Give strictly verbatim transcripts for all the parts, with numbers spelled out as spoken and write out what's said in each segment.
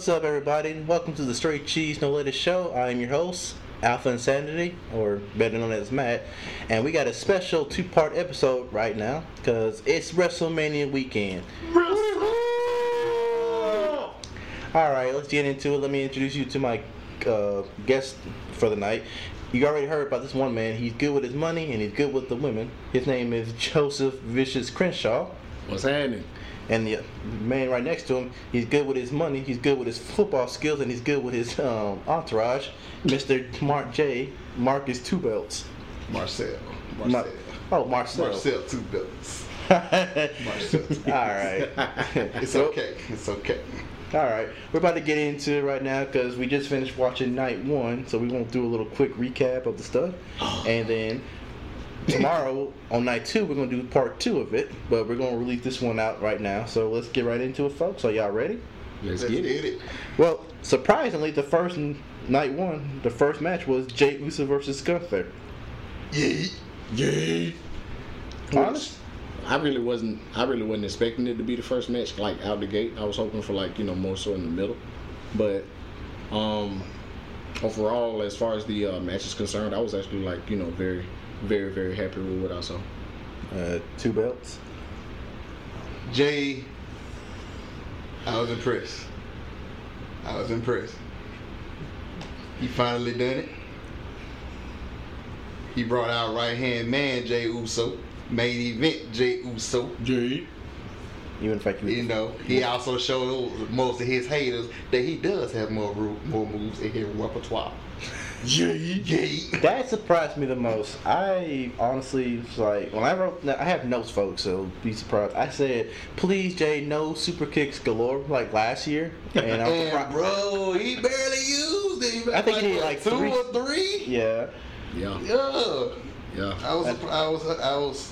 What's up, everybody? Welcome to the Straight Cheese No Lettuce Show. I am your host, Alpha Insanity, or better known as Matt, and we got a special two-part episode right now because it's WrestleMania weekend. All right, let's get into it. Let me introduce you to my uh, guest for the night. You already heard about this one man. He's good with his money and he's good with the women. His name is Joseph Vicious Crenshaw. What's happening? And the man right next to him, he's good with his money, he's good with his football skills, and he's good with his um, entourage, Mister Mark J. Marcus Two Belts. Marcel. Mar- Marcel. oh, Marcel. Marcel Two Belts. Marcel. All right. It's okay. It's okay. All right. We're about to get into it right now because we just finished watching night one, so we won't do a little quick recap of the stuff. And then tomorrow on night two, we're going to do part two of it, but we're going to release this one out right now. So let's get right into it, folks. Are y'all ready? Let's, Let's get, get it. it. Well, surprisingly, the first n- night one, the first match was Jey Uso versus Gunther. Yeah. Yeah. Honest? I really wasn't. I really wasn't expecting it to be the first match, like out the gate. I was hoping for like you know more so in the middle, but um, overall, as far as the uh, match is concerned, I was actually like you know very, very, very happy with what I saw. Uh, two belts. Jay, I was impressed. I was impressed. He finally done it. He brought out right hand man Jey Uso, main event Jey Uso. Yeah. Even if I can. You know, he also showed most of his haters that he does have more ru- more moves in his repertoire. Yeah. Yeah. That surprised me the most. I honestly was like, when I wrote, I have notes, folks, so be surprised. I said, please, Jay, no super kicks galore like last year. And I was And surprised. bro, he barely used it. I think he what, did like two three. or three. Yeah. Yeah. Yeah. Yeah. I was, I was, I was,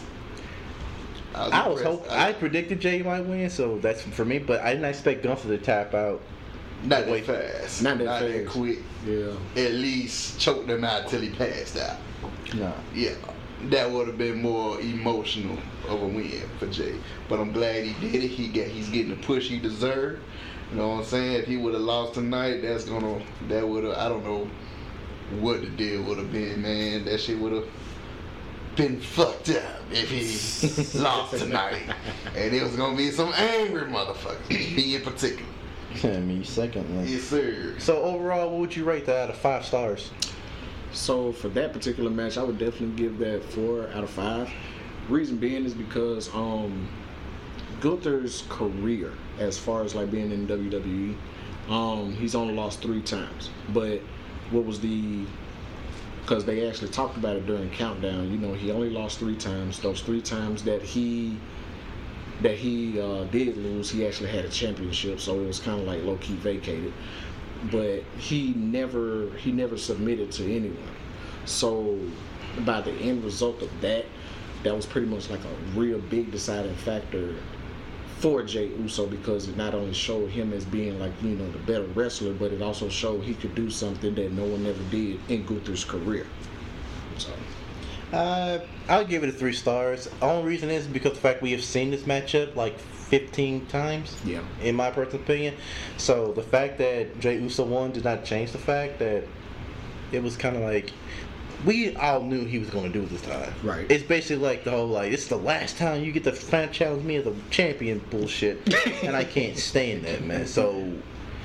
I was, I was impressed. hoping, I predicted Jay might win, so that's for me, but I didn't expect Gunther to tap out. not Wait. that fast, Not that fast. quick. Yeah. At least choke them out till he passed out. No. Yeah, that would have been more emotional of a win for Jay. But I'm glad he did it. He got, he's getting the push he deserved. You know what I'm saying? If he would have lost tonight, that's gonna, that would have, I don't know what the deal would have been, man. That shit would have been fucked up if he lost tonight. And it was gonna be some angry motherfuckers, me in particular. Me second one. Yes, sir. So overall, what would you rate that out of five stars? So for that particular match, I would definitely give that four out of five. Reason being is because um, Gunther's career, as far as like being in W W E, um, he's only lost three times. But what was the? Because they actually talked about it during Countdown. You know, he only lost three times. Those three times that he that he uh, did lose, he actually had a championship, so it was kind of like low key vacated. But he never he never submitted to anyone. So by the end result of that, that was pretty much like a real big deciding factor for Jey Uso, because it not only showed him as being like you know the better wrestler, but it also showed he could do something that no one ever did in Gunther's career. So Uh, I'll give it a three stars. The only reason is because of the fact we have seen this matchup like fifteen times, yeah, in my personal opinion. So the fact that Jey Uso won did not change the fact that it was kind of like we all knew he was going to do it this time. Right. It's basically like the whole like it's the last time you get to fan challenge me as a champion bullshit, and I can't stand that, man. So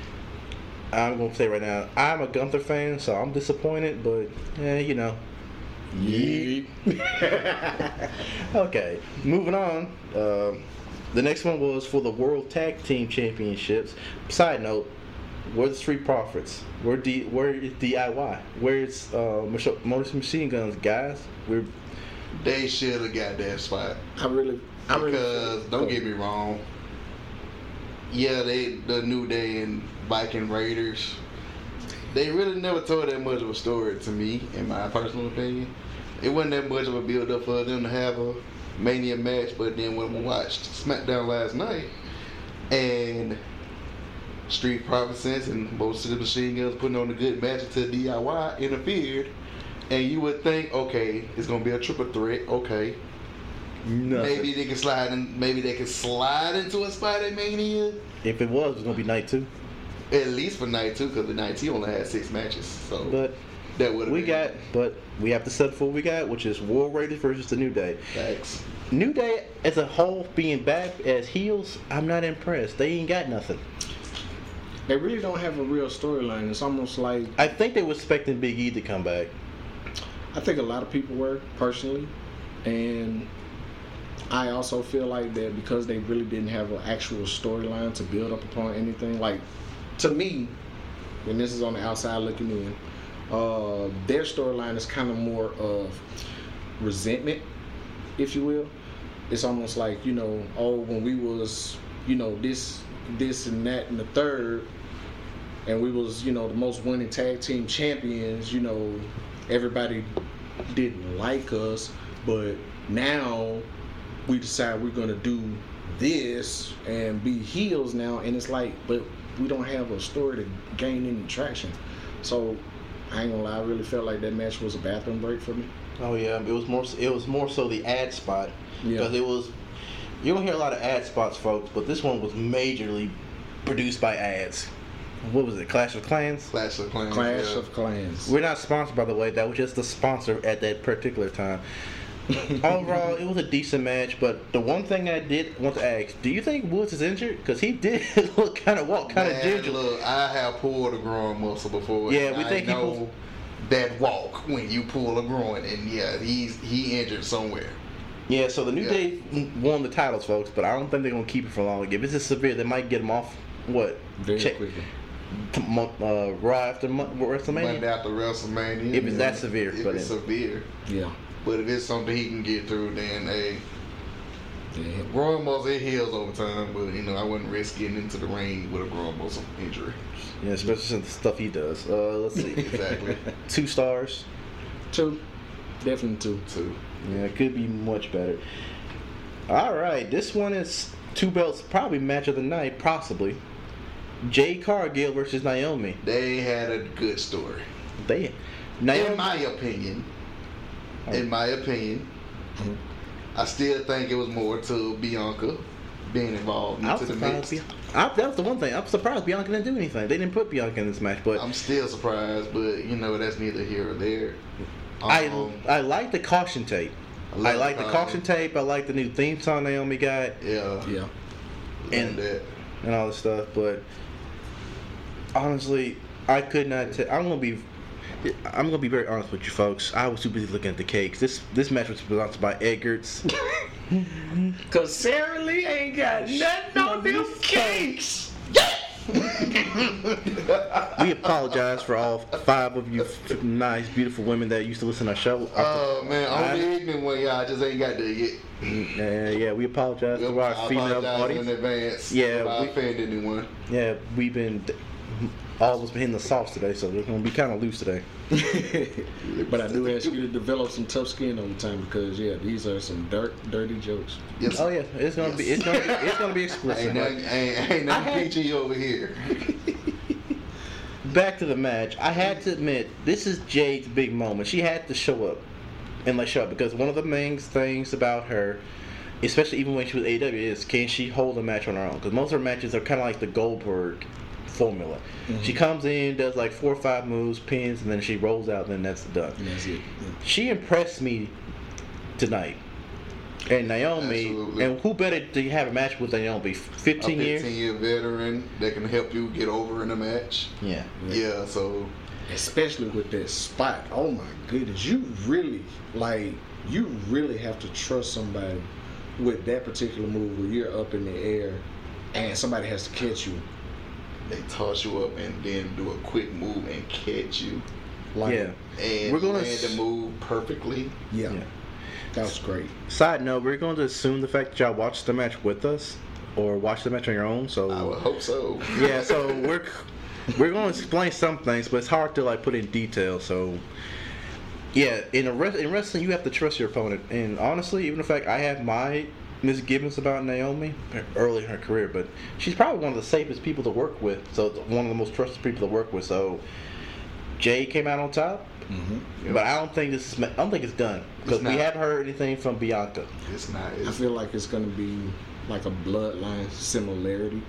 I'm gonna say right now, I'm a Gunther fan, so I'm disappointed, but eh, you know. yeah. Okay, moving on. Um, the next one was for the World Tag Team Championships. Side note, where's the Street Profits? Where D, where is D I Y? Where's uh, Mach- Motor Machine Guns, guys? We're They should have got that spot. I really, I really Because don't get me wrong. Yeah, they the New Day and Viking Raiders. They really never told that much of a story to me, in my personal opinion. It wasn't that much of a build up for them to have a Mania match, but then when we watched SmackDown last night and Street Profits and most of the Machine Guns putting on a good match until D I Y interfered, and you would think, okay, it's gonna be a triple threat, okay. nothing. Maybe they can slide in, maybe they can slide into a spot at Mania. If it was, it's gonna be night two. At least for night two, because the night two only had six matches. So But that would we been got, but we have to settle for what we got, which is War Raiders versus the New Day. facts. New Day as a whole being back as heels, I'm not impressed. They ain't got nothing. They really don't have a real storyline. It's almost like I think they were expecting Big E to come back. I think a lot of people were, personally, and I also feel like that because they really didn't have an actual storyline to build up upon anything. Like, to me, and this is on the outside looking in, uh, their storyline is kind of more of resentment, if you will. It's almost like, you know, oh, when we was, you know, this, this and that and the third, and we was, you know, the most winning tag team champions, you know, everybody didn't like us, but now we decide we're gonna do this and be heels now, and it's like, but we don't have a story to gain any traction. So I ain't gonna lie, I really felt like that match was a bathroom break for me. Oh yeah, it was more. It was more so the ad spot Yeah. because it was. You don't hear a lot of ad spots, folks, but this one was majorly produced by ads. What was it? Clash of Clans. Clash of Clans. Clash yeah. of Clans. We're not sponsored, by the way. That was just the sponsor at that particular time. Overall, it was a decent match, but the one thing I did want to ask: do you think Woods is injured? Because he did look kind of walk kind of Man, gingerly. Look, I have pulled a groin muscle before. Yeah, and we I think he know pulled- that walk when you pull a groin, and yeah, he's he injured somewhere. Yeah, so the New Yeah. Day won the titles, folks, but I don't think they're gonna keep it for long. If it's just severe, they might get him off. What? Very Check- quickly. t- mo- uh, Raw after Mo- WrestleMania. Monday after WrestleMania. If it's that severe, if but it's it- severe. Yeah. But if it's something he can get through, then hey, Yeah. groin muscle it heals over time. But you know, I wouldn't risk getting into the ring with a groin muscle injury. Yeah, especially since the stuff he does. Uh, let's see. Exactly. Two stars. Two. Definitely two. Too. Yeah, it could be much better. All right, this one is two belts, probably match of the night, possibly. Jade Cargill versus Naomi. They had a good story. They, Naomi. In my opinion, in my opinion, Mhm. I still think it was more to Bianca being involved I into was the surprised. mix. Bi- I, that was the one thing. I'm surprised Bianca didn't do anything. They didn't put Bianca in this match, but I'm still surprised, but you know that's neither here or there. I Um, I like the caution tape. love I like the caution. caution tape. I like the new theme song Naomi got Yeah, Yeah. and And- that. and all this stuff. But honestly, I could not. T- I'm gonna be. I'm gonna be very honest with you, folks. I was too busy looking at the cakes. This this match was sponsored by Edgar's. Cause Sarah Lee ain't got nothing on them cakes. We apologize for all five of you f- nice, beautiful women that used to listen to our show. Oh man, I'm I- the ignorant one, y'all. I just ain't got there yet. Yeah, yeah, we apologize to our I female apologize in audience. advance. Yeah, if I we- offended anyone. Yeah, we've been all of us been hitting the sauce today, so we're gonna be kind of loose today. But I do ask you to develop some tough skin over time because yeah, these are some dirt, dirty jokes. Yes. Oh yeah, it's gonna be it's gonna be, it's gonna be explicit. Ain't nothing, ain't, ain't nothing I had- peachy over here. Back to the match. I had to admit, this is Jade's big moment. She had to show up and like show up because one of the main things about her, especially even when she was A E W, is can she hold a match on her own? Because most of her matches are kind of like the Goldberg formula. Mhm. She comes in, does like four or five moves, pins, and then she rolls out, and then that's done. And that's it. She impressed me tonight. And Naomi, Absolutely. and who better to have a match with Naomi? A fifteen years? fifteen year veteran that can help you get over in a match. Yeah. Yeah, so Especially with that spot. Oh my goodness, you really like you really have to trust somebody with that particular move where you're up in the air and somebody has to catch you. they toss you up and then do a quick move and catch you. Like, Yeah. And We're gonna land s- the move perfectly. yeah, Yeah. that was great. Side note, we're going to assume the fact that y'all watched the match with us or watched the match on your own. So I would hope so. yeah, so we're we're going to explain some things, but it's hard to like put in detail. So yeah, in a res- in wrestling, you have to trust your opponent. And honestly, even the fact I have my misgivings about Naomi early in her career, but she's probably one of the safest people to work with. So one of the most trusted people to work with. So Jay came out on top. Mm-hmm. But I don't think this is. I don't think it's done because It's we not. haven't heard anything from Bianca. It's not. I It's, feel like it's gonna be like a bloodline similarity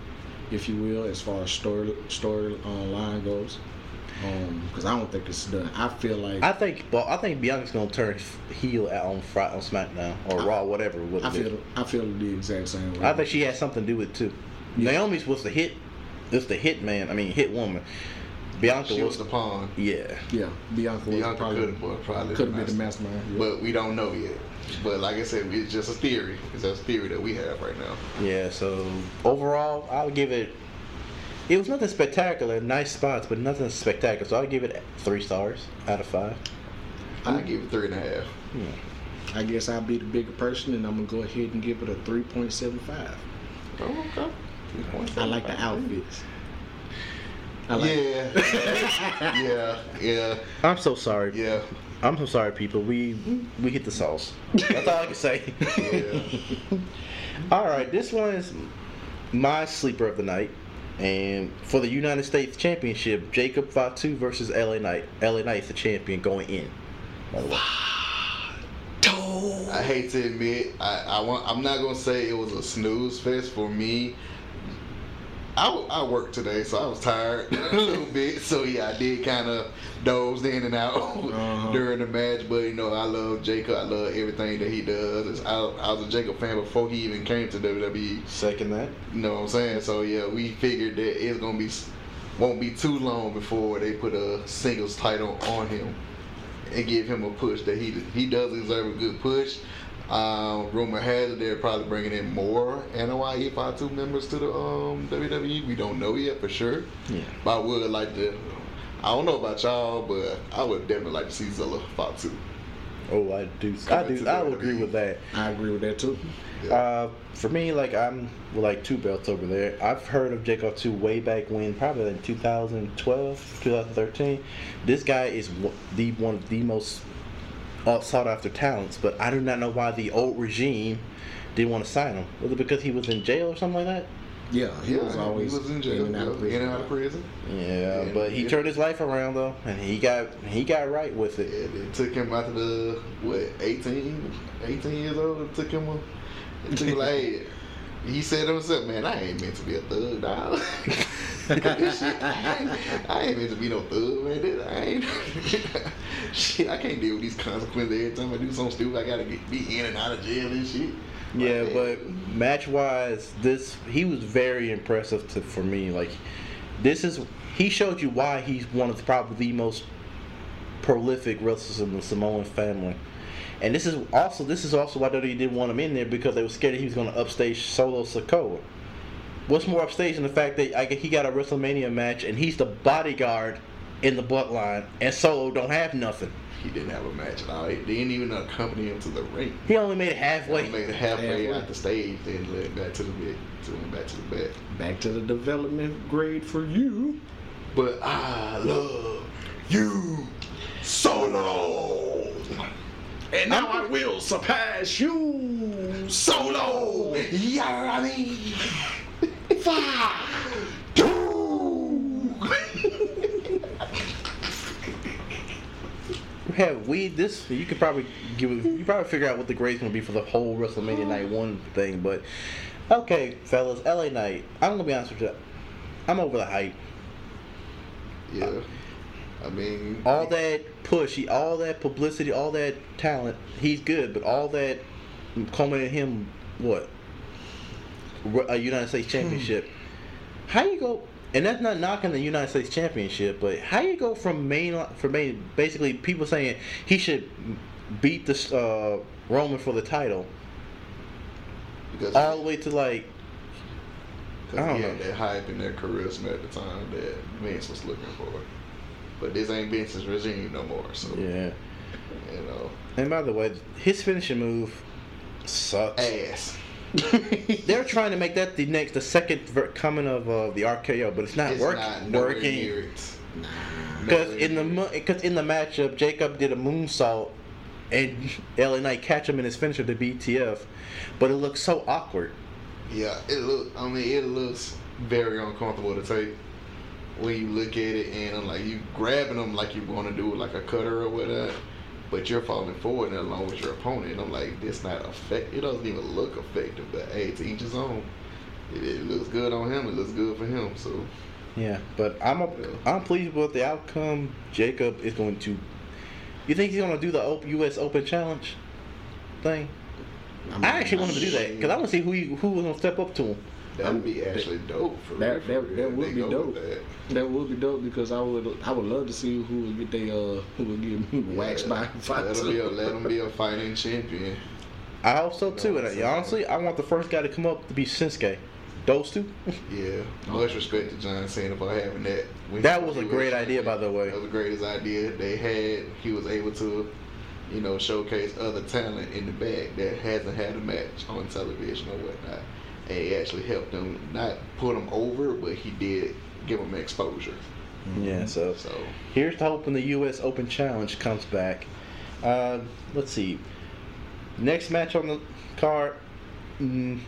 if you will, as far as story story uh, line goes. Because um, I don't think it's done. I feel like I think, well, I think Bianca's gonna turn heel out on Friday on SmackDown or I, Raw, whatever. What I it feel is. I feel the exact same way. I think she has something to do with it too. Yeah. Naomi's was the hit. This the hit man. I mean, hit woman. Bianca She was, was the pawn. Yeah. Yeah, Bianca, Bianca was probably could have probably could have been the mastermind. Yeah. but we don't know yet. But like I said, it's just a theory. It's just a theory that we have right now. Yeah. So overall, I would give it. It was nothing spectacular. Nice spots, but nothing spectacular. So I'll give it three stars out of five. I give it three and a half. Yeah. I guess I'll be the bigger person, and I'm gonna go ahead and give it a three point seven five. Oh, okay. I like the outfits. I like Yeah. yeah. Yeah. I'm so sorry. Yeah. I'm so sorry, people. We we hit the sauce. That's all I can say. Yeah. All right, this one is my sleeper of the night, and for the United States Championship, Jacob Fatu versus L A Knight. L A Knight's the champion going in. By the way. I hate to admit, I, I want. I'm not gonna say it was a snooze fest for me. I, I worked today, so I was tired a little bit. So yeah, I did kind of dozed in and out Uh-huh. during the match. But you know, I love Jacob. I love everything that he does. I, I was a Jacob fan before he even came to W W E. Second that. You know what I'm saying? So yeah, we figured that it's gonna be won't be too long before they put a singles title on him and give him a push that he he does deserve a good push. Um, rumor has it they're probably bringing in more N O I E Fatu members to the um, W W E. We don't know yet for sure. Yeah. But I would like to. I don't know about y'all, but I would definitely like to see Zilla Fatu. Oh, I do. I Coming do. to I would W W E. agree with that. I agree with that too. Yeah. Uh, for me, like I'm with like two belts over there. I've heard of Jacob two way back when, probably in two thousand twelve, two thousand thirteen. This guy is one- the one of the most uh, sought after talents, but I do not know why the old regime didn't want to sign him. Was it because he was in jail or something like that? Yeah, he yeah, was always he was in jail, in and out of yeah, in prison. and out of prison. Yeah, Yeah, but he yeah. turned his life around though, and he got he got right with it. Yeah, it took him out of the what eighteen, eighteen years old. It took him. A, it took him like hey, he said to himself, "Man, I ain't meant to be a thug, dog. This shit, I, ain't, I ain't meant to be no thug, man. This, I ain't. Shit, I can't deal with these consequences every time I do something stupid. I gotta get, be in and out of jail and shit." Yeah, Like, but match wise, this he was very impressive to for me. Like this is he showed you why he's one of the, probably the most prolific wrestlers in the Samoan family. And this is also this is also why W W E didn't want him in there because they were scared he was going to upstage Solo Sikoa. What's more upstage than the fact that I, he got a WrestleMania match and he's the bodyguard in the bloodline and Solo don't have nothing. he didn't have a match at all. They didn't even accompany him to the ring. He only made it They halfway. made it halfway Halfway. out the stage, then led back to the bed, to him back to the bed. Back to the development grade for you. But I love you, Solo. And now I will surpass you. Solo. Yeah, I mean, five, two. Have we this? You could probably give. it- You probably figure out what the grade's gonna be for the whole WrestleMania Night One thing. But okay, fellas, L A Knight. I'm gonna be honest with you. I'm over the hype. Yeah, I mean, All that pushy, all that publicity, all that talent. He's good, but all that culminated in him what? A United States Championship. How you go? And that's not knocking the United States Championship, but how you go from main from main basically people saying he should beat this uh, Roman for the title, because all the way to like Because I don't he had know. that hype and that charisma at the time that Vince was looking for. But this ain't Vince's regime no more, so, yeah. you know. And by the way, his finishing move sucks. Ass. They're trying to make that the next, the second ver- coming of uh, the R K O, but it's not It's work- not nowhere working. near it. Because Nowhere in the near it. because in the matchup, Jacob did a moonsault, and L A Knight catch him in his finisher to B T F, but it looks so awkward. Yeah, it look. I mean, it looks very uncomfortable to take when you look at it, and I'm like you grabbing them like you want to do like a cutter or whatever, but you're falling forward and along with your opponent. And I'm like, this not effect. It doesn't even look effective. But hey, to each his own. If it looks good on him, it looks good for him. So Yeah, but I'm a, Yeah. I'm pleased with the outcome. Jacob is going to. You think he's going to do the Open, U S Open Challenge thing? I, mean, I actually want him to do that because I want to see who he, who was going to step up to him. that would be actually dope. For That- real, that- for that real. would They be go dope. with that. That would be dope because I would I would love to see who would get they uh who would get waxed Yeah, by fight let him be a let him be a fighting champion. I hope so too. No, And so- honestly, I want the first guy to come up to be Shinsuke. Those two. Yeah, much respect to John Cena for having that. When That he- was a he great idea, by the way. That was the greatest idea they had. He was able to, you know, showcase other talent in the back that hasn't had a match on television or whatnot. And he actually helped them not put them over, but he did give them exposure. Yeah. So So here's to hoping the U S Open Challenge comes back. Uh, let's see. Next match on the card. Mm,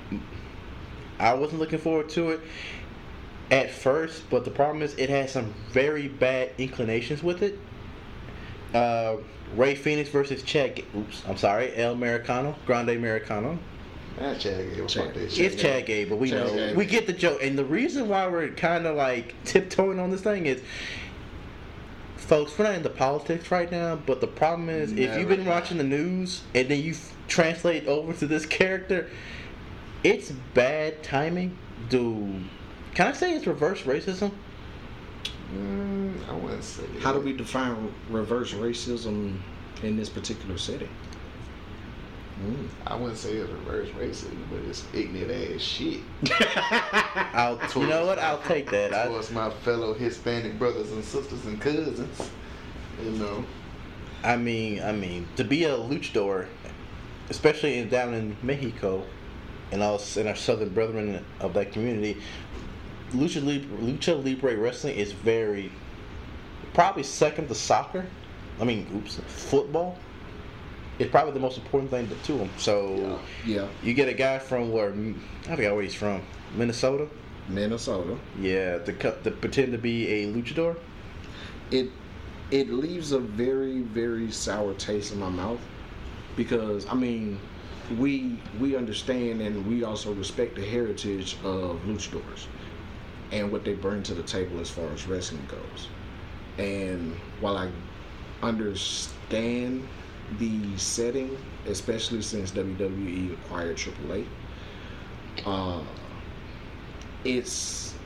I wasn't looking forward to it at first, but the problem is it has some very bad inclinations with it. Uh, Ray Phoenix versus Chad. Ga- Oops, I'm sorry, El Americano, Grande Americano. not Chad Gable, Chad- fuck that It's shit. Chad Gable. We Chad know. Gable. We get the joke. And the reason why we're kind of like tiptoeing on this thing is, folks, we're not into politics right now. But the problem is, if you've been Never. watching the news and then you f- translate over to this character, it's bad timing. Do can I say it's reverse racism? Mm, I wouldn't say. How do that. we define reverse racism in this particular setting? Mm. I wouldn't say it's reverse racism, but it's ignorant ass shit. I'll. You know what? I'll take that. I, Towards my fellow Hispanic brothers and sisters and cousins, you know. I mean, I mean, to be a luchador, especially in, down in Mexico, and us and our southern brethren of that community, lucha libre, lucha libre wrestling is very, probably second to soccer. I mean, oops, football. It's probably the most important thing to, to them. So Yeah, you get a guy from where I forgot where he's from, Minnesota. Minnesota. Yeah, to cut to pretend to be a luchador. It it leaves a very very sour taste in my mouth because I mean we we understand and we also respect the heritage of luchadors and what they bring to the table as far as wrestling goes. And while I understand the setting, especially since W W E acquired Triple A, uh, it's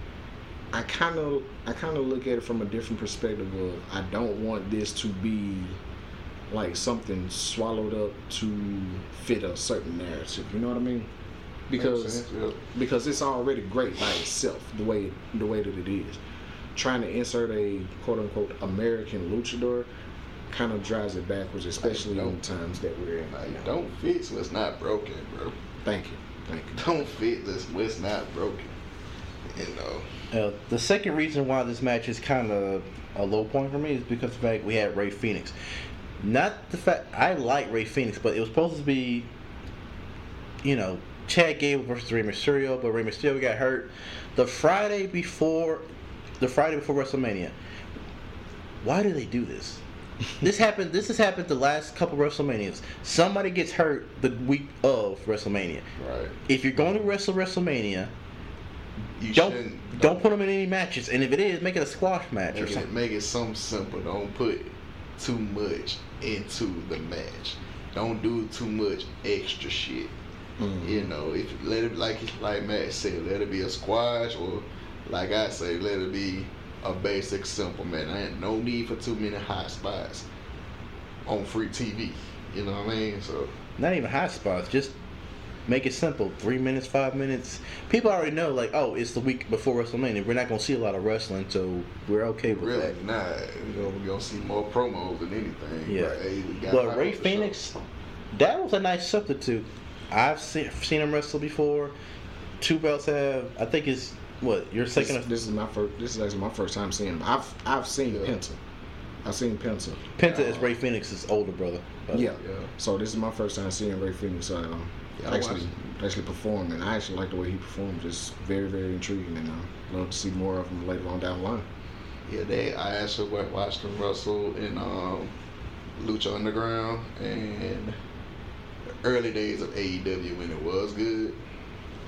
I kind of I kind of look at it from a different perspective of I don't want this to be like something swallowed up to fit a certain narrative. You know what I mean? Because Makes sense, yeah. because it's already great by itself the way the way that it is. Trying to insert a quote unquote American luchador kind of drives it backwards, especially in the times that we're in. Like, now. don't fix what's not broken, bro. Thank you, thank you. Don't fit this what's not broken. You know. Uh, the second reason why this match is kind of a low point for me is because of the fact we had Ray Phoenix. Not the fact I like Ray Phoenix, but it was supposed to be, you know, Chad Gable versus Rey Mysterio, but Rey Mysterio got hurt the Friday before, the Friday before WrestleMania. Why do they do this? This happened. This has happened the last couple WrestleManias. Somebody gets hurt the week of WrestleMania. Right. If you're going to wrestle WrestleMania, You don't shouldn't don't put them in any matches. And if it is, make it a squash match or make it, something. make it something simple. Don't put too much into the match. Don't do too much extra shit. Mhm. You know, if let it like like Matt said, let it be a squash, or like I say, let it be a basic simple man. I ain't no need for too many hot spots on free T V. You know what I mean? So Not even hot spots. Just make it simple. Three minutes, five minutes. People already know, like, oh, it's the week before WrestleMania. We're not gonna see a lot of wrestling, so we're okay with really, that. nah, you know, we're gonna see more promos than anything. Yeah. But, hey, we got But hot Ray on the Phoenix, show. that was a nice substitute. I've seen, seen him wrestle before. Two belts have. I think it's what your This, second. this is my first. This is actually my first time seeing him. I've I've seen Yeah. Penta. I've seen Penta. Penta is Ray Phoenix's older brother. by the Yeah. way. Yeah. So this is my first time seeing Ray Phoenix uh, Yeah, I actually watched actually perform, and I actually like the way he performs. It's very very intriguing, and I love to see more of him later on down the line. Yeah, they. I actually went watched him wrestle in um, Lucha Underground and the early days of A E W when it was good.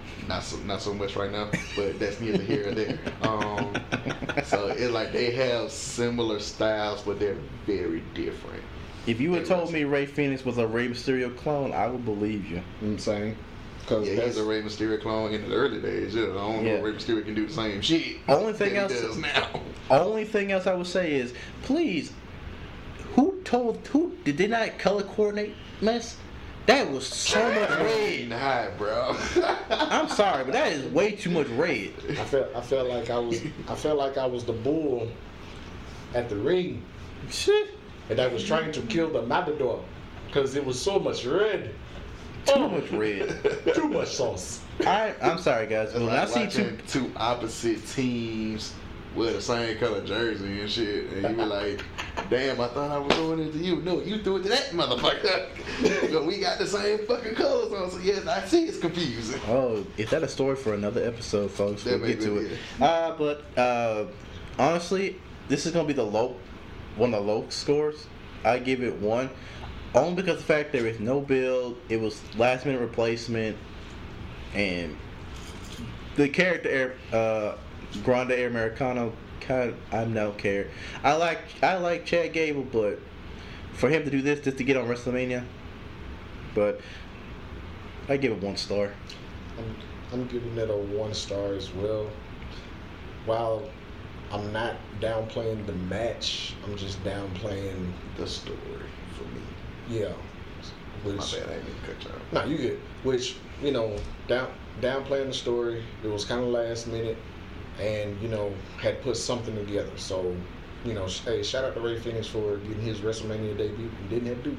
not so not so much right now, but that's neither here or there. Um, so it's like they have similar styles, but they're very different. If you had told me Rey Fenix was a Rey Mysterio clone, I would believe you. You know what I'm saying? Cause Yeah, that's he's a Rey Mysterio clone in the early days. Yeah, I don't Yeah. know if Rey Mysterio can do the same shit. Only thing that else, he does now. only thing else I would say is, please, who told who did they not color coordinate mess? That was so much red. Nah, bro. I'm sorry, but that is way too much red. I felt I felt like I was I felt like I was the bull at the ring, Shit, and I was trying to kill the matador because it was so much red. too much red. Too much sauce. I I'm sorry guys, It's but when I like see two, watching two opposite teams with the same color jersey and shit, and you be like, damn, I thought I was doing it to you. No, you threw it to that motherfucker. But we got the same fucking colors on, so yes, I see it's confusing. oh, is that a story for another episode, folks? That We'll get may to be it. it. Uh, but uh, honestly, this is gonna be the low, one of the low scores. I give it one, only because of the fact there is no build. It was last minute replacement, and the character uh, Grande Americano, kind of, I don't care. I like I like Chad Gable, but for him to do this just to get on WrestleMania, but I give it one star. I'm, I'm giving it a one star as well. While I'm not downplaying the match, I'm just downplaying The story for me. yeah. My Which, bad, I didn't mean to cut you off. no, you good. Which, you know, down downplaying the story. It was kind of last minute, and you know had put something together. So, you know, sh- hey, shout out to Rey Fenix for getting his WrestleMania debut. He didn't have to do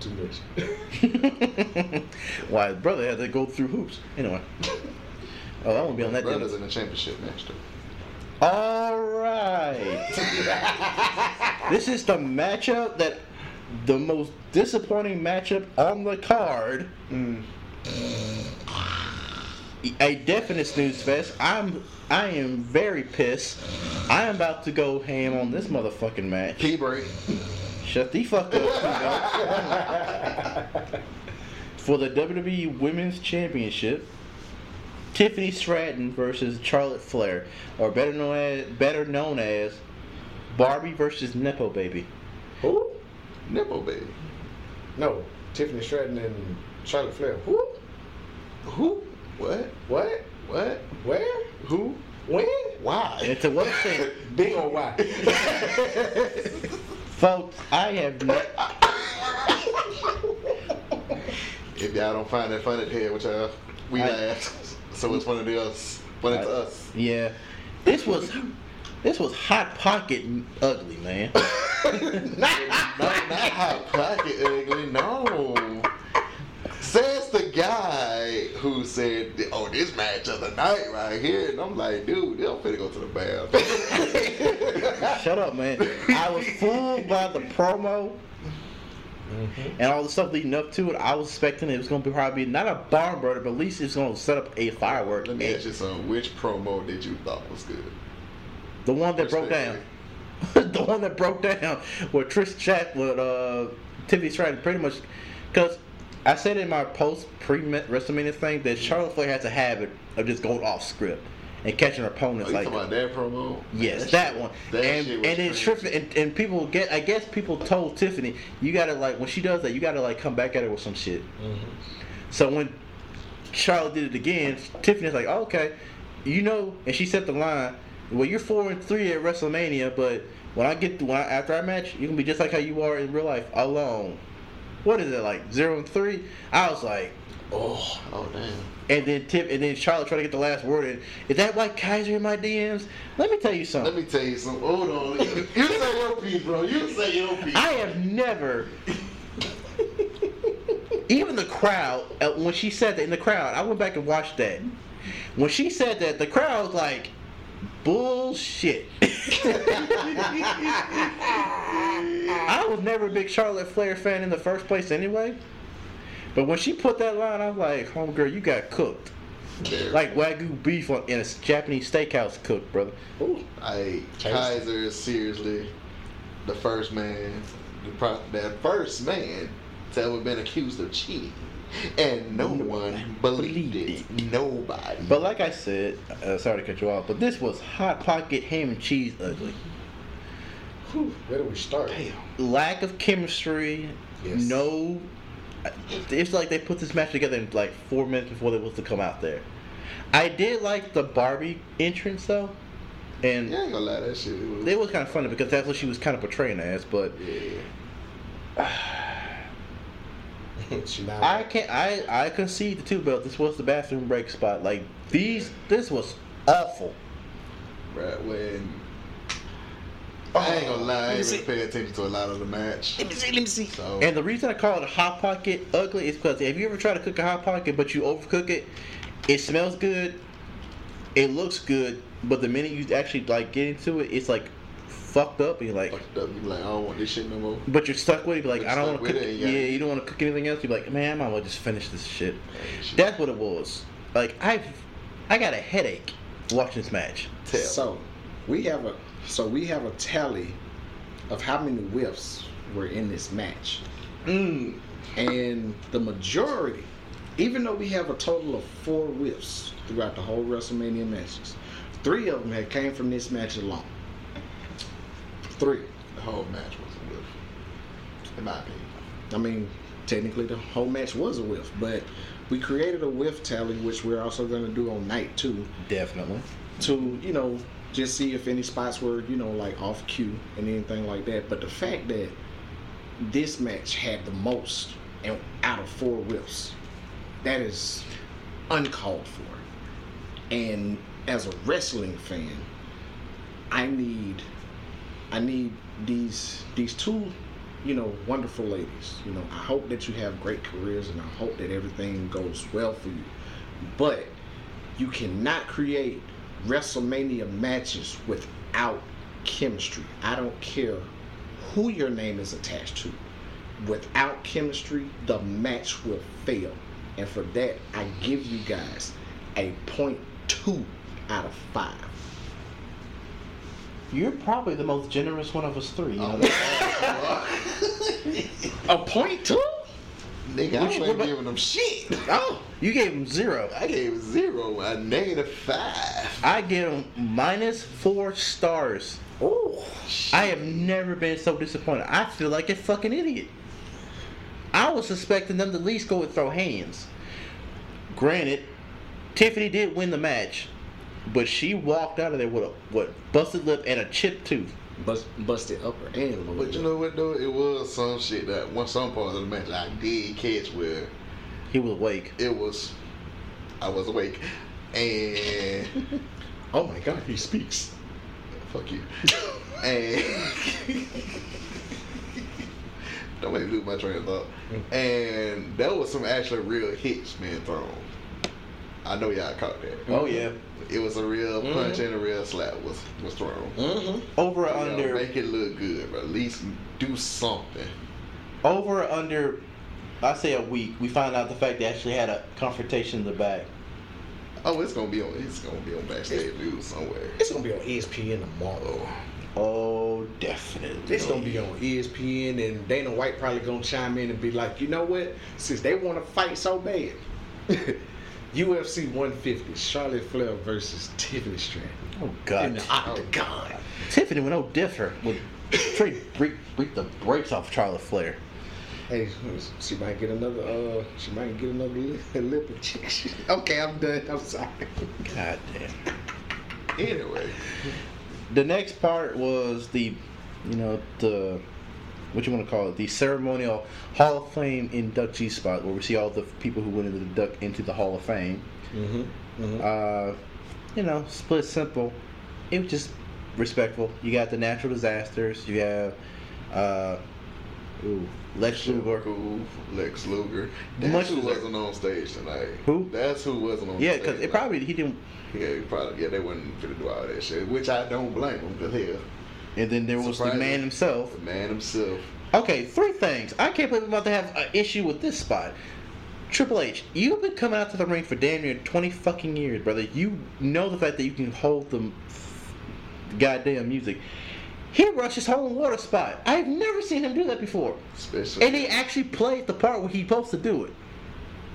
too much. Why his brother had to go through hoops. Anyway. Oh, I won't be on that Brothers deal. in the championship match too. Alright. This is the matchup that the most disappointing matchup on the card. Mm. A definite snooze fest. I'm I am very pissed. I am about to go ham on this motherfucking match. Key break. Shut the fuck up. Tino. For the W W E Women's Championship, Tiffany Stratton versus Charlotte Flair, or better known as better known as Barbie versus Nepo Baby. Who? Nipple baby. No, Tiffany Stratton and Charlotte Flair. Who? Who? What? What? What? Where? Who? When? Why? And to what extent, Big or why? folks, I have no. If y'all don't find that funny here, which uh, we I- laugh, so it's funny to us. Funny to us. Yeah, this was this was hot pocket ugly, man. No, not hot pocket ugly. No. Says the guy who said, "Oh, this match of the night right here," and I'm like, "Dude, they don't finna go to the bathroom." Shut up, man. I was fooled by the promo and all the stuff leading up to it. I was expecting it was going to be probably not a barn burner, but at least it's going to set up a firework. Let me ask you something. Which promo did you thought was good? The one that broke down. The one that broke down where Trish chat with uh, Tiffany Stratton pretty much, because I said in my post pre WrestleMania thing that Charlotte Flair has a habit of just going off script and catching her Oh, opponents you like talking about that promo? yes, That that shit- one. That and shit was and then crazy. Trish and, and people get I guess people told Tiffany you gotta like when she does that you gotta like come back at her with some shit. So when Charlotte did it again, Tiffany's like, oh, okay, you know, and she set the line. Well, you're four and three at WrestleMania, but when I get to, when I, after our match, you can be just like how you are in real life, alone. What is it like zero and three? I was like, oh. Oh damn. And then Tip and then Charlotte tried to get the last word in. Is that why Kaiser in my D Ms? Let me tell you something. Let me tell you something. Hold on. You say your piece, bro. You say your piece. I have never. Even the crowd, uh, when she said that in the crowd, I went back and watched that. When she said that, the crowd was like, bullshit. I was never a big Charlotte Flair fan in the first place anyway. But when she put that line, I was like, homegirl, you got cooked. There. Like Wagyu beef on, in a Japanese steakhouse cooked, brother. Ooh. I Kaiser is seriously the first man, the pro, that first man to ever been accused of cheating. And no one believed it. Nobody. But like I said, uh, sorry to cut you off, but this was Hot Pocket ham and cheese ugly. Whew, where do we start? Damn. Lack of chemistry. Yes. No. It's like they put this match together in like four minutes before they was to come out there. I did like the Barbie entrance though, and Yeah, I ain't gonna lie, that shit. It was, it was kind of funny because that's what she was kind of portraying as. But yeah. She not I can't. I I concede the two belt. This was the bathroom break spot. Like these, this was awful. Right when. I ain't gonna lie, I Let me ain't see. really pay attention to a lot of the match. Let me see. Let me see. So, And the reason I call it a hot pocket ugly is because if you ever try to cook a hot pocket but you overcook it, it smells good, it looks good, but the minute you actually like get into it, it's like fucked up. And you're like, fucked up, you be like, I don't want this shit no more. but you're stuck with it. You're like, You're I don't stuck want to with cook. it, Yeah. yeah. you don't want to cook anything else. You're like, man, I might as well just finish this shit. Hey, shit. That's what it was. Like I, I got a headache watching this match. Tell. So we have a so we have a tally of how many whiffs were in this match, Mm. and the majority, even though we have a total of four whiffs throughout the whole WrestleMania matches, three of them had came from this match alone. Three. The whole match was a whiff, in my opinion. I mean, technically the whole match was a whiff, but we created a whiff tally, which we're also going to do on night two, Definitely. to, you know, just see if any spots were, you know, like off cue and anything like that. But the fact that this match had the most and out of four whiffs, that is uncalled for. And as a wrestling fan, I need I need these these two, you know, wonderful ladies. You know, I hope that you have great careers and I hope that everything goes well for you. But you cannot create WrestleMania matches without chemistry. I don't care who your name is attached to. Without chemistry, the match will fail. And for that, I give you guys a point two out of five. You're probably the most generous one of us three. You know Oh, that? fuck. A point two? Nigga, I What you- wasn't what about- giving them shit. Oh, you gave him zero. I gave zero, a negative five. I give him minus four stars. Oh, I have never been so disappointed. I feel like a fucking idiot. I was suspecting them to at least go and throw hands. Granted, Tiffany did win the match, but she walked out of there with a what busted lip and a chipped tooth. Bust, busted upper and lower. But you know what though? It was some shit that one some part of the match I did catch where He was awake. it was I was awake and Oh my God, he speaks. fuck you. And don't make me lose my train of thought. And that was some actually real hits being thrown. I know y'all caught that. Oh yeah, It was a real punch Mhm. and a real slap was was thrown. Mm-hmm. over or You know, under, make it look good, but at least do something. over or under. I say a week. We found out the fact they actually had a confrontation in the back. Oh, it's gonna be on. It's gonna be on backstage news somewhere. It's gonna be on E S P N tomorrow. Oh, definitely. It's gonna be on E S P N, and Dana White probably gonna chime in and be like, you know what? Since they want to fight so bad, U F C one fifty, Charlotte Flair versus Tiffany Stratton Oh in God, the octagon. Tiffany would no differ. Would straight break, break the brakes off Charlotte Flair. Hey, she might get another. Uh, she might get another lip, lip injection. Okay, I'm done. I'm sorry. God damn. Anyway, The next part was the, you know, the, what you want to call it, the ceremonial Hall of Fame inductee spot where we see all the people who went into the duck into the Hall of Fame. Mm-hmm. mm-hmm. Uh, you know, split simple. It was just respectful. You got the natural disasters. You have, uh, ooh, Lex Luger. Cool, Lex Luger. That's Much who deserved. wasn't on stage tonight. Who? That's who wasn't on Yeah, stage. because it tonight. probably he didn't. Yeah, he probably. Yeah, they wasn't finna do all that shit, which I don't blame them. Cause hell, And then there was the Surprising. man himself. the man himself. Okay, three things. I can't believe I'm about to have an issue with this spot. Triple H, you've been coming out to the ring for damn near twenty fucking years, brother. You know the fact that you can hold the goddamn music. He rushed his hole in water spot. I've never seen him do that before. Especially. And he actually played the part where he's supposed to do it.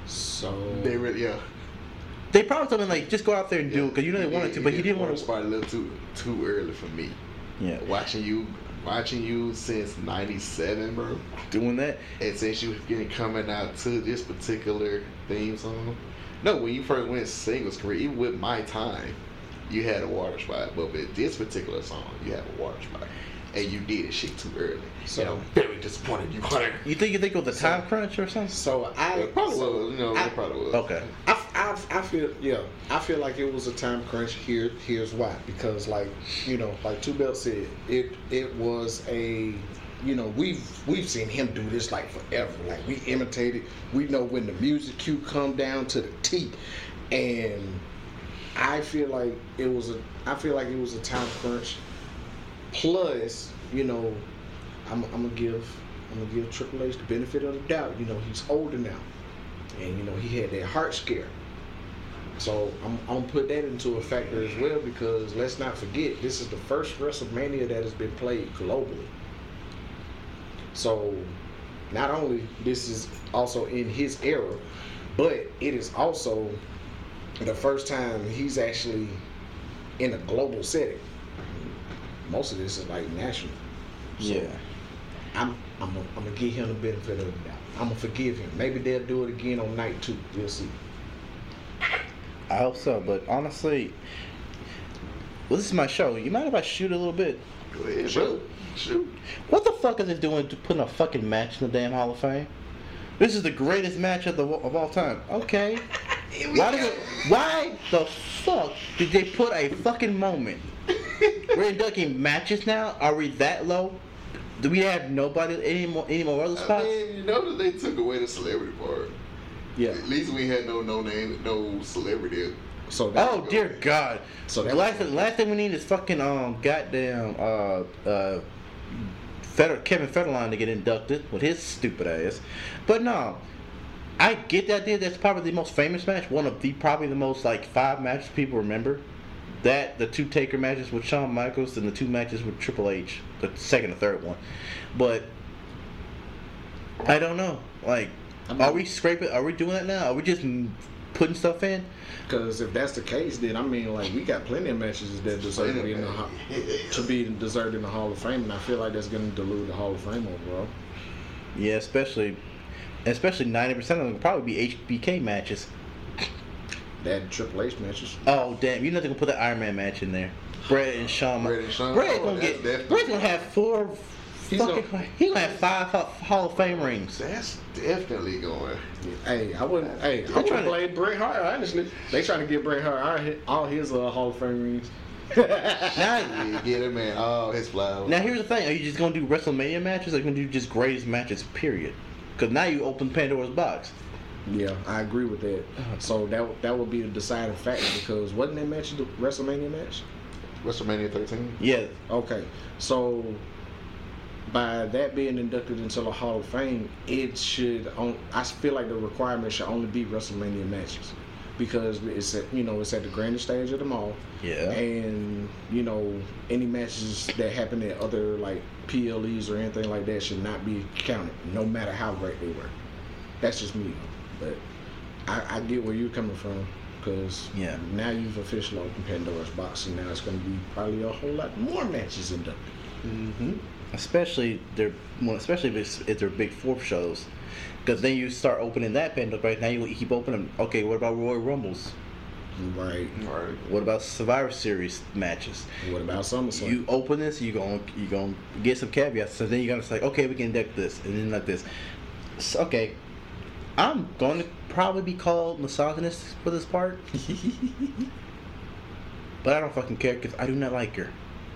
So They really, yeah. They probably told him like just go out there and do it because you know they He wanted did- to, but he didn't want to. to. Start a little too too early for me. Yeah, Watching you, watching you since ninety-seven, bro. doing that. And since you was getting coming out to this particular theme song. No, when you first went singles career, even with My Time, you had a water spot. But with this particular song, you have a water spot. And you did this shit too early. So- So I'm very disappointed you weren't. You think you think it was a time crunch or something? So I It probably so was, you know, I, it probably was. Okay. I, I, I feel yeah I feel like it was a time crunch. Here here's why, because like you know like Two Belt said, it it was a you know we've we've seen him do this like forever. Like we imitated, we know when the music cue come down to the T, and I feel like it was a I feel like it was a time crunch. Plus, you know, I'm, I'm gonna give I'm gonna give Triple H the benefit of the doubt. You know, he's older now, and you know he had that heart scare. So I'm, I'm gonna put that into a factor as well, because let's not forget, this is the first WrestleMania that has been played globally. So not only this is also in his era, but it is also the first time he's actually in a global setting. Most of this is like national. So Yeah. I'm I'm gonna, I'm gonna give him the benefit of the doubt. I'm gonna forgive him. Maybe they'll do it again on night two. We'll see. I hope so, but honestly, well, this is my show. You mind if I shoot a little bit? Go ahead, Sure. bro. Shoot. What the fuck is it doing to putting a fucking match in the damn Hall of Fame? This is the greatest match of the of all time. Okay. Why did it, Why the fuck did they put a fucking moment? We're inducting matches now. Are we that low? Do we have nobody any more any more other I spots? mean, you know that they took away the celebrity part. Yeah. At least we had no no name, no celebrity. So that, Oh dear God! So So that- last last thing we need is fucking um goddamn uh uh Feder- Kevin Federline to get inducted with his stupid ass. But no, I get the idea. That's probably the most famous match. One of the probably the most like five matches people remember. That the two Taker matches with Shawn Michaels and the two matches with Triple H, the second and third one. But I don't know. Like, I mean- are we scraping? Are we doing that now? Are we just mm, putting stuff in? because if that's the case, then I mean, like we got plenty of matches that deserve to be in the ho- to be deserved in the Hall of Fame, and I feel like that's going to dilute the Hall of Fame overall. Yeah, especially, especially ninety percent of them will probably be H B K matches. That Triple H matches. Oh damn! You know they're gonna put the Iron Man match in there. Brett and Shawn. Brett and Shawn? Brett's Oh, gonna that's get. definitely- Brett's gonna have four. He's fucking. gonna- He's gonna have five Hall Hall of Fame rings. That's definitely going. Hey, I wouldn't. Hey, I They're wouldn't trying to- blame Bret Hart. Honestly, they trying to get Bret Hart all his, all his uh, Hall of Fame rings. Now, Yeah, get him man all his flowers. now here's the thing: are you just gonna do WrestleMania matches? Or are you gonna do just greatest matches? Period. Because now you open Pandora's box. Yeah, I agree with that. So that that would be the deciding factor, because wasn't that match the WrestleMania match? WrestleMania thirteen. Yeah. Okay, so by that being inducted into the Hall of Fame, it should. On, I feel like the requirement should only be WrestleMania matches, because it's at, you know it's at the grandest stage of them all, Yeah. and you know any matches that happen at other like P L Es or anything like that should not be counted, no matter how great they were. That's just me, but I, I get where you're coming from. Because Yeah. now you've officially opened Pandora's box, and now it's going to be probably a whole lot more matches inducted. Mm-hmm. Especially their, well, especially if it's if they're big fourth shows, because then you start opening that Pandora. Right now you keep opening. Okay, what about Royal Rumbles? Right. Right. What about Survivor Series matches? What about SummerSlam? You open this, you going you gonna get some caveats. So then you're gonna say, okay, we can induct this, and then like this. So, okay, I'm going to probably be called misogynist for this part, but I don't fucking care because I do not like her.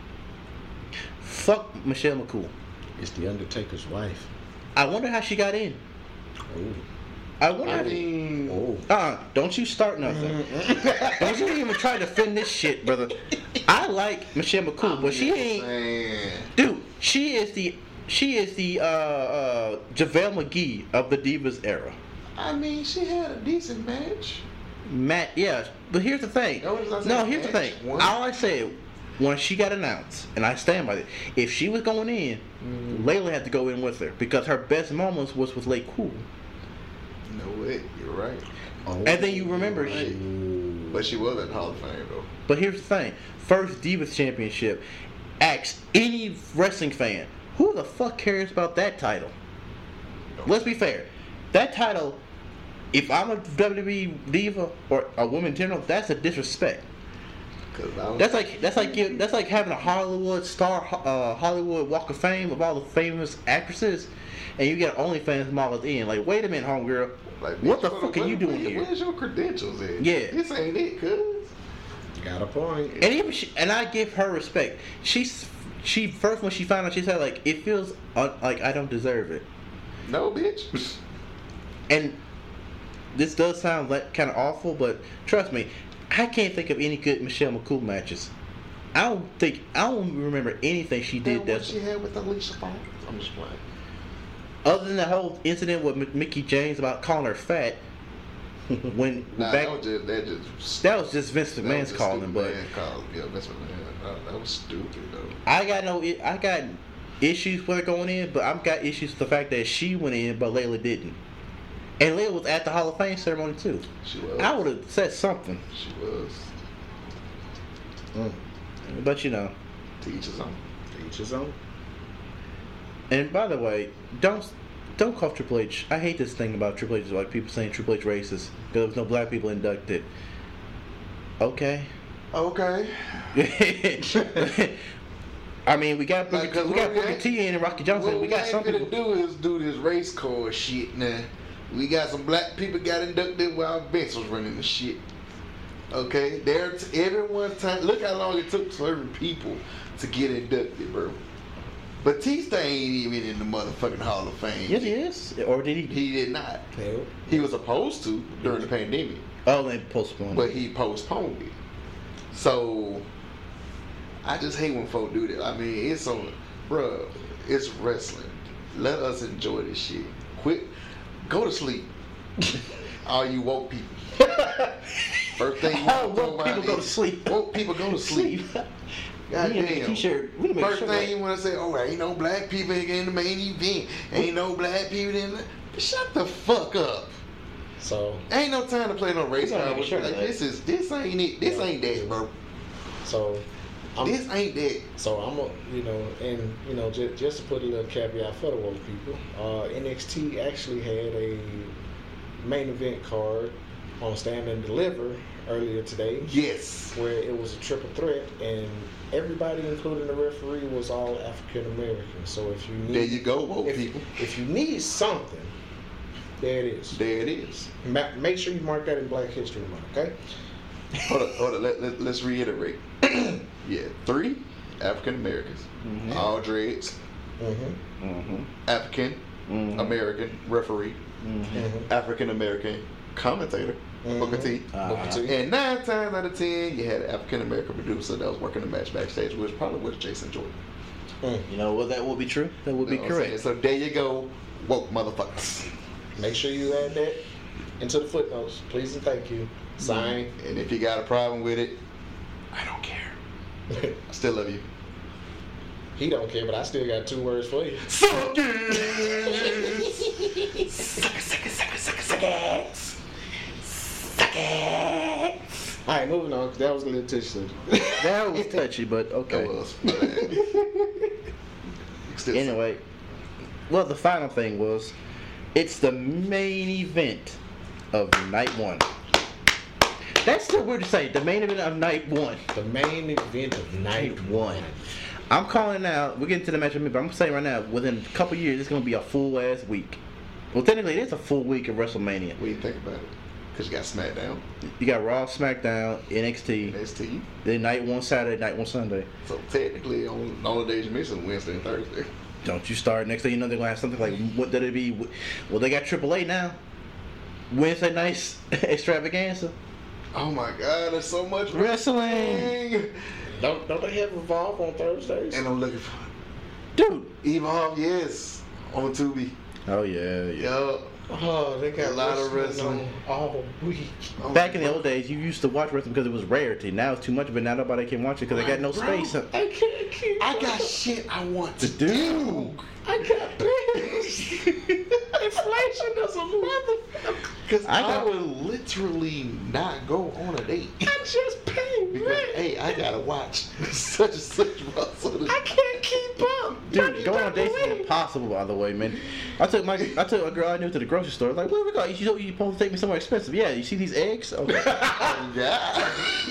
Fuck Michelle McCool. It's the Undertaker's wife. I wonder how she got in. Oh. I wonder. I how- mean, Oh. Uh, don't you start nothing. Don't you even try to defend this shit, brother. I like Michelle McCool, but she ain't. Man. Dude, she is the she is the uh, uh, JaVale McGee of the Divas era. I mean, she had a decent match. Matt, yeah, but here's the thing. That was- that's No, a here's the match. thing. One. All I said when she got announced, and I stand by it. If she was going in, Mm-hmm. Layla had to go in with her because her best moments was with Lay Cool. You know what? You're right. Oh, And then you remember, she, But she was at the Hall of Fame though. but here's the thing: first Divas Championship. Ask any wrestling fan, who the fuck cares about that title? Let's be fair. That title, if I'm a W W E diva or a woman in general, that's a disrespect. Cause I was, That's like that's like give, that's like having a Hollywood star, uh, Hollywood Walk of Fame of all the famous actresses, and you get OnlyFans model at the end. Like, wait a minute, homegirl, like, what bitch, the what- fuck are what- you doing where- here? Where's your credentials at? Yeah. This ain't it, cuz. got a point. And even she, and I give her respect. She's she first when she found out, she said like it feels un, like I don't deserve it. No, bitch. And this does sound like kind of awful, but trust me, I can't think of any good Michelle McCool matches. I don't think I don't remember anything she did What that's she had with Alicia Fox? I'm just playing. other than the whole incident with M- Mickey James about calling her fat. When Nah, back that was just that just that was just Vince that was McMahon's just calling, stupid but man calling. Yeah, Vince McMahon. That, that was stupid though. I got no I got issues with her going in, but I've got issues with the fact that she went in, but Layla didn't. And Layla was at the Hall of Fame ceremony too. She was. I would have said something, She was. Mm. but you know. Teach his own. Each his own. And by the way, don't don't call Triple H. I hate this thing about Triple H. Like people saying Triple H racist because there was no black people inducted. Okay. Okay. I mean, we got Booker, Like, 'cause we got what we Booker ain't- T and Rocky Johnson. What We got some ain't people. gonna do is do this race car shit now. We got some black people got inducted while Vince was running the shit. Okay, there. T- everyone's time. Look how long it took certain people to get inducted, bro. Batista ain't even in the motherfucking Hall of Fame. Yes, he is. Or did he? He did not. Hell. He was supposed to during the pandemic, Oh, they postponed. but he postponed it. So I just hate when folk do that. I mean, it's on, bruh, it's wrestling. Let us enjoy this shit. Quit, go to sleep. All you woke people. First thing you All want to woke throw people out go is, to sleep. Woke people go to sleep. God We need to make a damn. t-shirt. We need to make a First shirt thing like- you want to say, oh, ain't no black people in the main event. Ain't no black people in the... Shut the fuck up. So, Ain't no time to play no race We gotta car. make a shirt Like, like that. this is this ain't it. This ain't that, bro. so I'm, This ain't that. so I'm, a, you know, and you know, just, just to put a little caveat for the woke people, uh, N X T actually had a main event card on Stand and Deliver earlier today, Yes. where it was a triple threat, and everybody, including the referee, was all African American. So if you need, There you go, woke if, people. if you need something, there it is. There it is. Ma- make sure you mark that in Black History Month, okay? Hold on, hold on. Let, let, let's reiterate. Yeah, three African Americans, Mhm. all dreads, Mm-hmm. Mhm. African Mhm. American referee, Mhm. Mm-hmm. African American commentator, Booker T. Uh-huh. And nine times out of ten, you had an African American producer that was working the match backstage, which probably was Jason Jordan. You know what? That would be true. That would You be know what I'm saying? correct. So there you go, woke motherfuckers. Make sure you add that into the footnotes, please and thank you. Sign. And if you got a problem with it, I don't care. I still love you. He don't care, but I still got two words for you. Suck it! Suck it, suck it, suck it, suck it, suck it! Suck it! All right, moving on, 'cause that was a little touchy. That was touchy, but okay. That was. Still Anyway, well, the final thing was, it's the main event of night one. That's still weird to say. The main event of night one. The main event of night One. I'm calling now. We're getting to the match with me, but I'm saying right now, within a couple years, it's gonna be a full ass week. Well, technically, it is a full week of WrestleMania. What do you think about it? Because you got SmackDown, You got Raw, SmackDown, N X T, N X T. then night one Saturday, night one Sunday. So technically, on all the days you're missing, Wednesday and Thursday. Don't you start. Next thing you know, they're gonna have something like, what did it be? Well, they got Triple A now. Wednesday nights extravaganza. Oh my God, there's so much Wrestling. Don't don't they have Evolve on Thursdays? And I'm looking for Dude. Evolve, yes, on Tubi. Oh, yeah, yeah. Yo, Oh, they got A lot of wrestling. on all week. Back in the old days, you used to watch wrestling because it was rarity. Now it's too much, but now nobody can watch it because they got no Bro, space. I can't keep. I got shit I want to To do. do. I got bills. Inflation. expectation as a motherfucker. Because I I, got- would literally not go on a date. I just paid Because, rent. hey, I gotta watch such and such Russell. I can't keep up. Dude, going on dates is Believe. impossible, by the way, man. I took my I took a girl I knew to the grocery store. Like, where we go? You you you supposed to take me somewhere expensive? Yeah, you see these eggs? Okay, Yeah.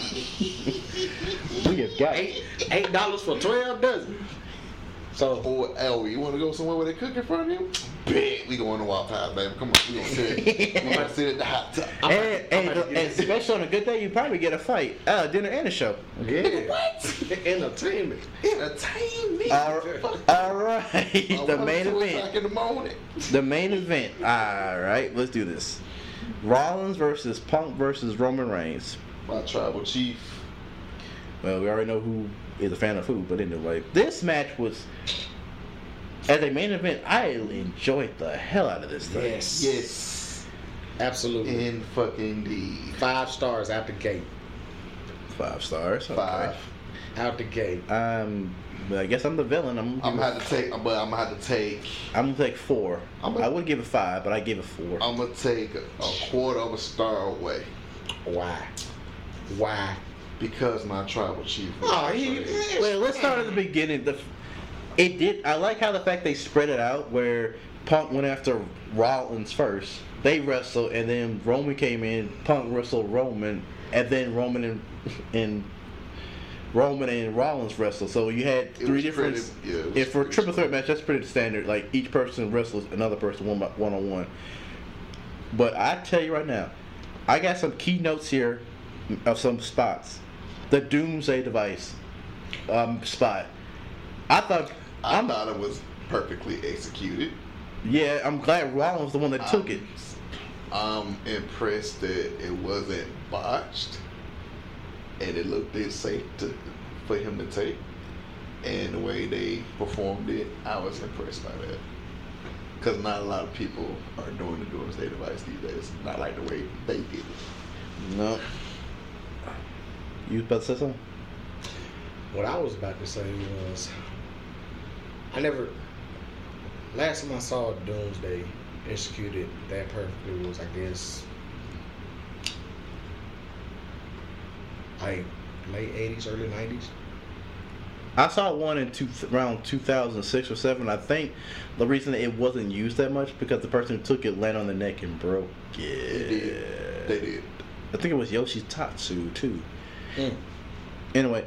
we have got it. Eight eight dollars for twelve dozen. So Or, oh, you want to go somewhere where they cook in front of you? Bet we going to Wild Pies, baby. Come on, we gonna sit. We gonna sit at the hot tub. I'm And, about- I'm and, about to and get- especially on a good day, you probably get a fight, uh, dinner, and a show. yeah. What? Entertainment. Entertainment. All, all right, I the wanna main two event. o'clock in the morning. The main event. All right, let's do this. Rollins versus Punk versus Roman Reigns. My tribal chief. Well, we already know who is a fan of who, but anyway, this match was, as a main event, I enjoyed the hell out of this thing. Yes. Yes. Absolutely. In fucking D. Five stars out the gate. Five stars. Okay. Five. Out the gate. Um, but I guess I'm the villain. I'm. I'm Gonna gonna give have to take, but I'm gonna have to take. it- I'm gonna take four. I'm gonna- I would give it five, but I give it four. I'm gonna take a quarter of a star away Why? Why? because my tribal chief. was Oh, he. betrayed. Well, let's start at the beginning. The, it did. I like how the fact they spread it out, where Punk went after Rollins first. They wrestled, and then Roman came in. Punk wrestled Roman, and then Roman and and Roman and Rollins wrestled. So you had It three was different. pretty- yeah, it was if for a pretty triple threat match, that's pretty standard. Like each person wrestles another person one by, one on one. But I tell you right now, I got some key notes here of some spots. The Doomsday Device um, spot. I thought. I I'm, thought it was perfectly executed. yeah, I'm glad Rollins was the one that took it. I'm impressed that it wasn't botched, and it looked it safe to for him to take. And the way they performed it, I was impressed by that. Because not a lot of people are doing the Doomsday Device these days. Not like the way they did it. No. You was about to say something? What I was about to say was, I never. Last time I saw Doomsday executed that perfectly was, I guess, like late eighties, early nineties. I saw one in two, around two thousand six or seven. I think the reason it wasn't used that much because the person who took it landed on the neck and broke it. They did. They did. I think it was Yoshi Tatsu too. Mm. Anyway,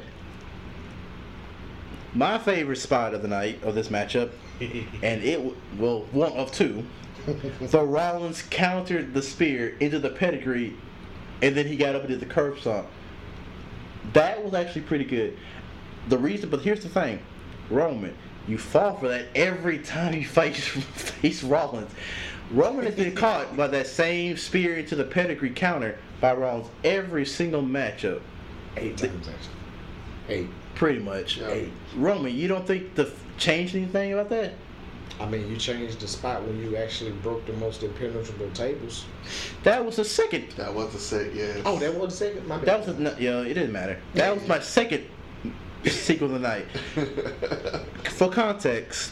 my favorite spot of the night of this matchup, and it w- well one of two. So Rollins countered the spear into the pedigree, and then he got up and did the curb stomp. That was actually pretty good. The reason, but here's the thing, Roman, you fall for that every time you fight face Rollins. Roman has been caught by that same spear into the pedigree counter by Rollins every single matchup. Eight times actually. Eight. Pretty much. Yeah. Hey, Roman, you don't think the changed anything about that? I mean, you changed the spot when you actually broke the most impenetrable tables. That was the second. That was a set, yes. Oh, that was the second. My bad. That was a, no, you know, it didn't matter. That was my second sequel of the night. For context,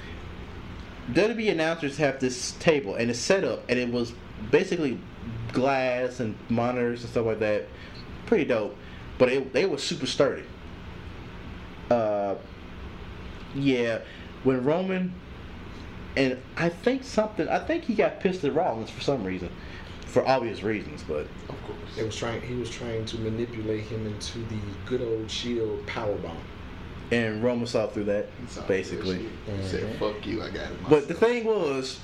W W E announcers have this table and it's set up, and it was basically glass and monitors and stuff like that. Pretty dope, but it, they were super sturdy. Uh, yeah, when Roman and I think something, I think he got pissed at Rollins for some reason, for obvious reasons, but Of course. It was trying. He was trying to manipulate him into the good old Shield powerbomb. and Roman saw through that He saw basically. that shit. He said, fuck you, I got it myself. But the thing was,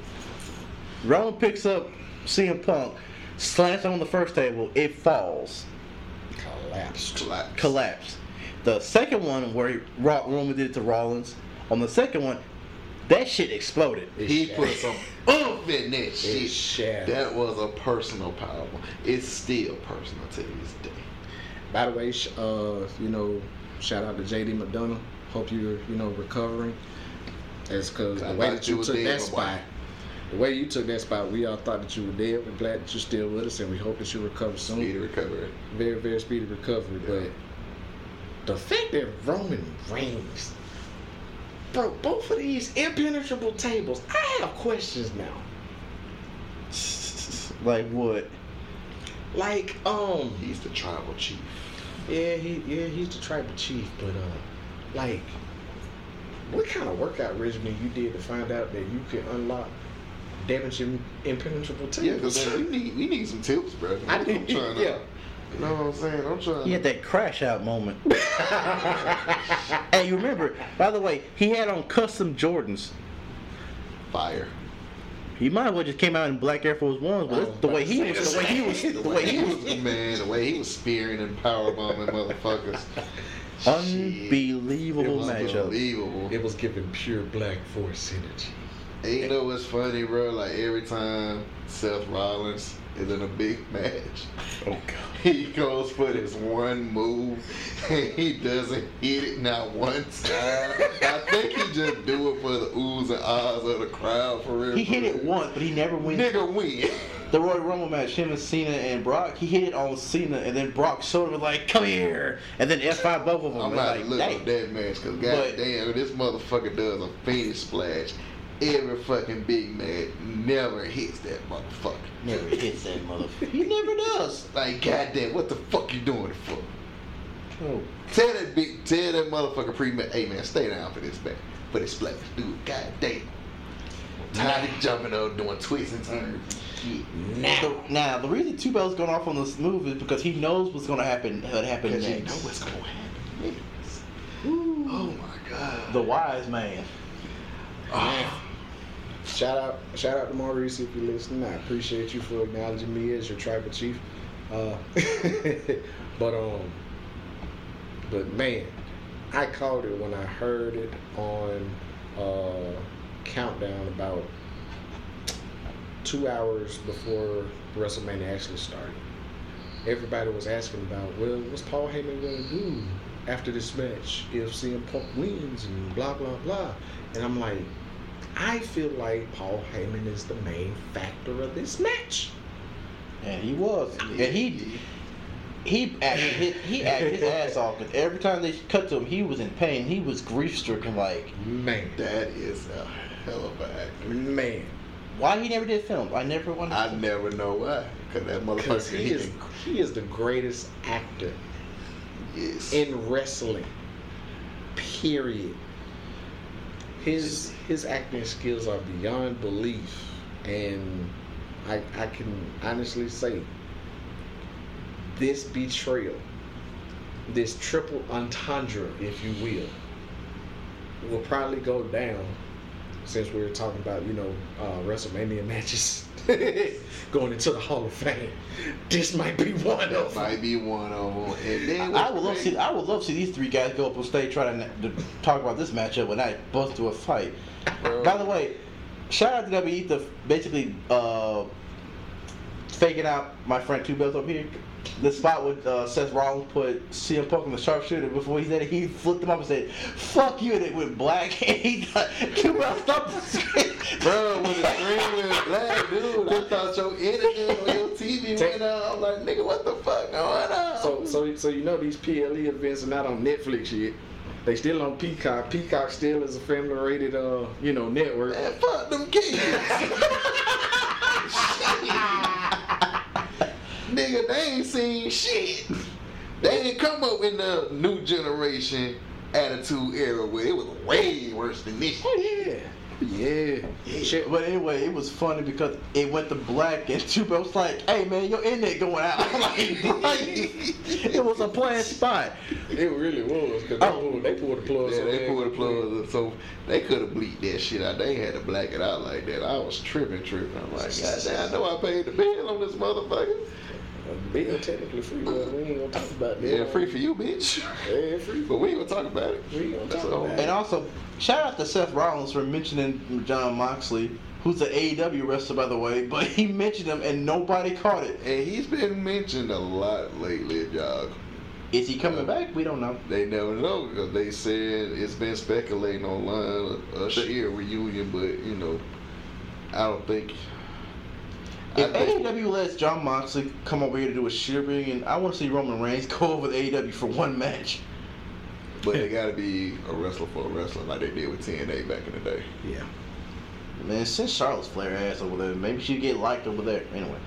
Roman picks up C M Punk, slams him on the first table, it falls, Collapsed. Collapse. collapsed. The second one where he, Ro- Roman did it to Rollins, on the second one, that shit exploded. He put some oomph in that It shit. shattered. That was a personal power. It's still personal to this day. By the way, sh- uh, you know, shout out to J D McDonough. Hope you're, you know, recovering. That's because I the way thought that you you was took dead, that my spot, the way you took that spot, we all thought that you were dead. We're glad that you're still with us, and we hope that you recover soon. Speedy recovery. Very, very speedy recovery. Yeah. But the fact that Roman Reigns broke both of these impenetrable tables, I have questions now. Like what? Like, um, He's the tribal chief. yeah, he, yeah, he's the tribal chief, but uh, like, what kind of workout regimen you did to find out that you could unlock damaging impenetrable Yeah, tables? because we need we need some tips, bro. I I'm need- trying to, yeah. You know what I'm saying? I'm trying. He had that crash out moment. Hey, you remember? By the way, he had on custom Jordans. Fire. He might have well just came out in black Air Force Ones, but Oh, the way he was, the way he was, the way he was, man, the way he was spearing and powerbombing motherfuckers. unbelievable It was matchup. unbelievable. It was giving pure Black Force energy. And you know what's funny, bro? Like every time Seth Rollins is in a big match, Oh god. he goes for this one move and he doesn't hit it not one time. I think he just do it for the oohs and ahs of the crowd for real. He for hit it real. once, but he never went. Nigga win. The Royal Rumble match, him and Cena and Brock, he hit it on Cena, and then Brock showed him like, "Come here," and then F five both of them. I'm And about like, to look dang. up that match because But- goddamn, this motherfucker does a Phoenix splash. Every fucking big man never hits that motherfucker. Never hits that motherfucker. He never does. Like goddamn, what the fuck you doing it for? Oh. Tell that big, tell that motherfucker pre-med, hey man, stay down for this man, for this splash, dude. Goddamn. Tired of jumping up, doing twists and turns. Yeah. Now, now, the reason Two Belt's going off on this move is because he knows what's going to happen. What happened Because you next? know what's gonna happen. Yes. Oh my god. The wise man. Oh. Shout out, shout out to Maurice if you're listening. I appreciate you for acknowledging me as your tribal chief. Uh, but um, but man, I called it when I heard it on uh, Countdown about two hours before WrestleMania actually started. Everybody was asking about, well, what's Paul Heyman going to do after this match if C M Punk wins and blah blah blah. And I'm like, I feel like Paul Heyman is the main factor of this match. And he was. And he he acted his, he acted his ass off. Because every time they cut to him, he was in pain. He was grief stricken. Like, Man, That is a hell of an actor. man, why he never did film? I never wanted. I never know why. Because that because motherfucker, he he is can. he is the greatest actor Yes. in wrestling. Period. His his acting skills are beyond belief, and I I can honestly say this betrayal, this triple entendre, if you will, will probably go down. Since we were talking about, you know, uh, WrestleMania matches going into the Hall of Fame, this might be one That of them. might be one of them. And then I would love to see. I would love to see these three guys go up on stage try to, to talk about this matchup when I bust to a fight. Bro. By the way, shout out to W W E for basically uh, faking out my friend Two Belts up here. The spot with uh, Seth Rollins put C M Punk in the sharpshooter before he said it, he flipped him up and said, "Fuck you," and it went black. And he thought, Two Belts stopped the screen. Bro, when the screen went black, dude, I thought your internet on your T V went out. I'm like, nigga, what the fuck going on? So, so, so you know these P L E events are not on Netflix yet. They still on Peacock. Peacock still is a family-rated, uh, you know, network. Man, fuck them kids. Nigga, they ain't seen shit. They didn't come up in the new generation attitude era where it was way worse than this. Oh yeah, yeah. Shit, but anyway, it was funny because it went to black and Two Belts like, "Hey man, your internet going out." I'm like, right. It was a planned spot. It really was because Oh. they, pulled, they pulled the plug. Yeah, so they bad. pulled the plug, so they could have bleeped that shit out. They had to black it out like that. I was tripping, tripping. I'm like, God damn, I know I paid the bill on this motherfucker. Uh, Bill technically free, but we ain't gonna talk about that. Yeah, free for you, bitch. Yeah, free. But we ain't gonna talk about it. We ain't gonna That's talk all. about And also, shout out to Seth Rollins for mentioning John Moxley, who's an A E W wrestler by the way, but he mentioned him and nobody caught it. And he's been mentioned a lot lately, dog. Is he coming back? We don't know. They never know because they said it's been speculating online a, a sheer reunion, but you know, I don't think. I If A E think W lets John Moxley come over here to do a sheer reunion, I want to see Roman Reigns go over to A E W for one match. but they gotta be a wrestler for a wrestler like they did with T N A back in the day. Yeah. Man, since Charlotte's Flair ass over there, maybe she'd get liked over there. Anyway,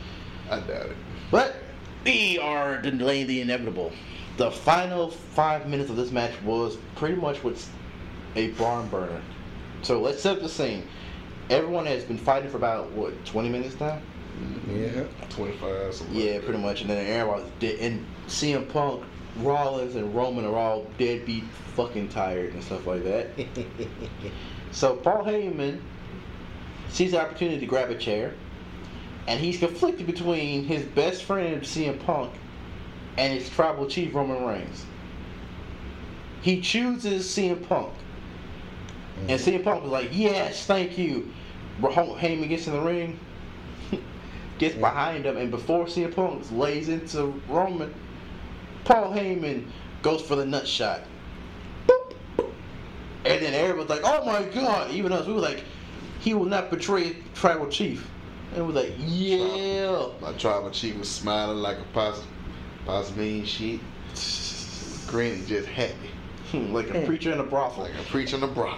I doubt it. But we are delaying the inevitable. The final five minutes of this match was pretty much what's a barn burner. So let's set the scene. Everyone has been fighting for about what twenty minutes now. Yeah. twenty-five. Something Yeah, like that. pretty much. And then everyone's dead. And C M Punk, Rollins, and Roman are all deadbeat, fucking tired and stuff like that. So Paul Heyman sees the opportunity to grab a chair, and he's conflicted between his best friend C M Punk and his tribal chief Roman Reigns. He chooses C M Punk, mm-hmm. and C M Punk was like, "Yes, thank you." Heyman gets in the ring, gets yeah. behind him, and before C M Punk lays into Roman, Paul Heyman goes for the nut shot. Boop. And then everyone's like, "Oh my God!" Even us, we were like, "He will not betray tribal chief." And we're like, "Yeah." My tribal chief was smiling like a pos, pos mean shit, grinning, just happy, like a preacher in a brothel. Like a preacher in a brothel.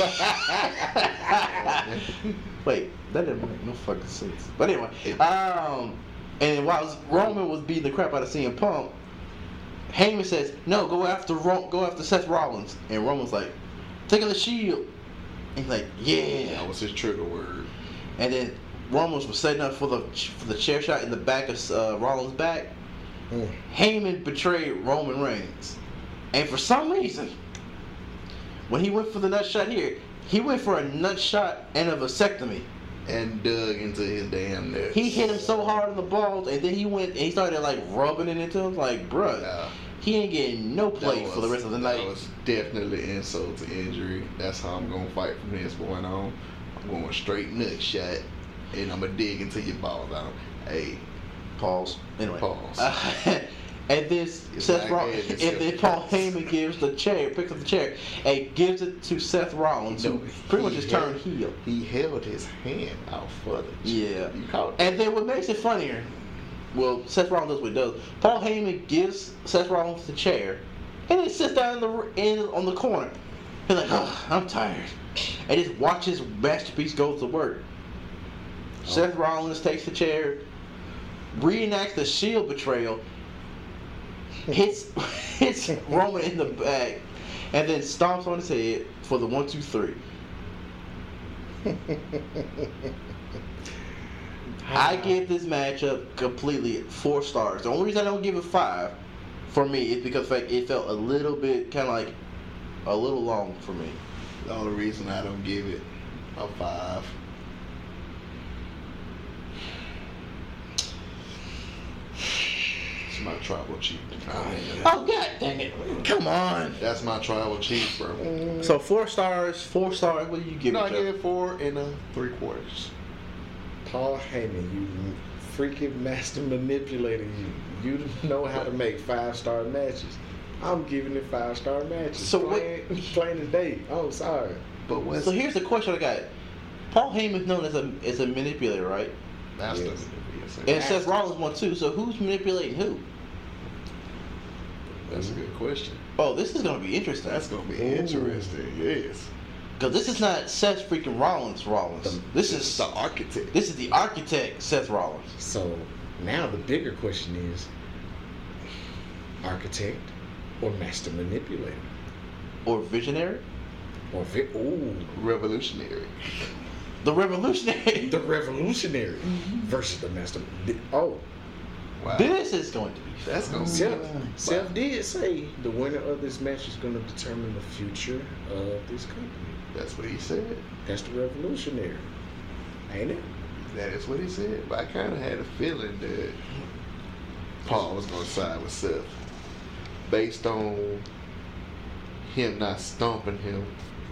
Wait, that didn't make no fucking sense. But anyway, um, and while Roman was beating the crap out of C M Punk, Heyman says, "No, go after Ro- go after Seth Rollins." And Roman's like, "Take of the Shield." And he's like, "Yeah." That was his trigger word. And then Rollins was setting up for the for the chair shot in the back of uh, Rollins' back. Mm. Heyman betrayed Roman Reigns, and for some reason, when he went for the nut shot here, he went for a nut shot and a vasectomy. And dug into his damn nuts. He hit him so hard in the balls, and then he went and he started like rubbing it into him. Like, bruh, nah, he ain't getting no play was, for the rest of the night. That was definitely insult to injury. That's how I'm gonna fight from this point on. I'm going straight nut shot, and I'm gonna dig into your balls out. Hey, pause. Anyway, pause. Uh, and this Seth Rollins, and then Paul Heyman gives the chair, picks up the chair, and gives it to Seth Rollins, no, who pretty much just turned held, heel. He held his hand out for the yeah. You caught and then what makes it funnier, well, Seth Rollins does what he does. Paul Heyman gives Seth Rollins the chair, and then sits down in the in on the corner. He's like, "Oh, I'm tired," and just watches Masterpiece go to work. Oh. Seth Rollins takes the chair, reenacts the Shield betrayal, hits hits Roman in the back, and then stomps on his head for the one, two, three. I give this matchup completely four stars. The only reason I don't give it five, for me, is because like, it felt a little bit kind of like a little long for me. The only reason I don't give it a five. My tribal chief. Oh god dang it! Come on. That's my tribal chief, bro. So four stars, four stars. What do you give no, it? No, I give it four and a three quarters. Paul Heyman, you freaking master manipulator. You you know how to make five star matches. I'm giving it five star matches. So plain, what? Plain as day. I'm sorry. But what's so here's the question I got. Paul Heyman's known as a as a manipulator, right? Master yes. manipulator. And Seth Rollins one too. So who's manipulating who? That's a good question. Oh, this is gonna be interesting. That's gonna be Ooh. interesting. Yes. Because this is not Seth freaking Rollins Rollins. The, this is is the architect. This is the architect, Seth Rollins. So now the bigger question is, architect or master manipulator? Or visionary? Or vi- ooh. Revolutionary. The revolutionary. The revolutionary mm-hmm. versus the master. Oh. Wow. This is going to be fun. That's going to be Seth, fun. Seth did say the winner of this match is going to determine the future of this company. That's what he said. That's the revolutionary. Ain't it? That is what he said. But I kind of had a feeling that Paul was going to side with Seth based on him not stomping him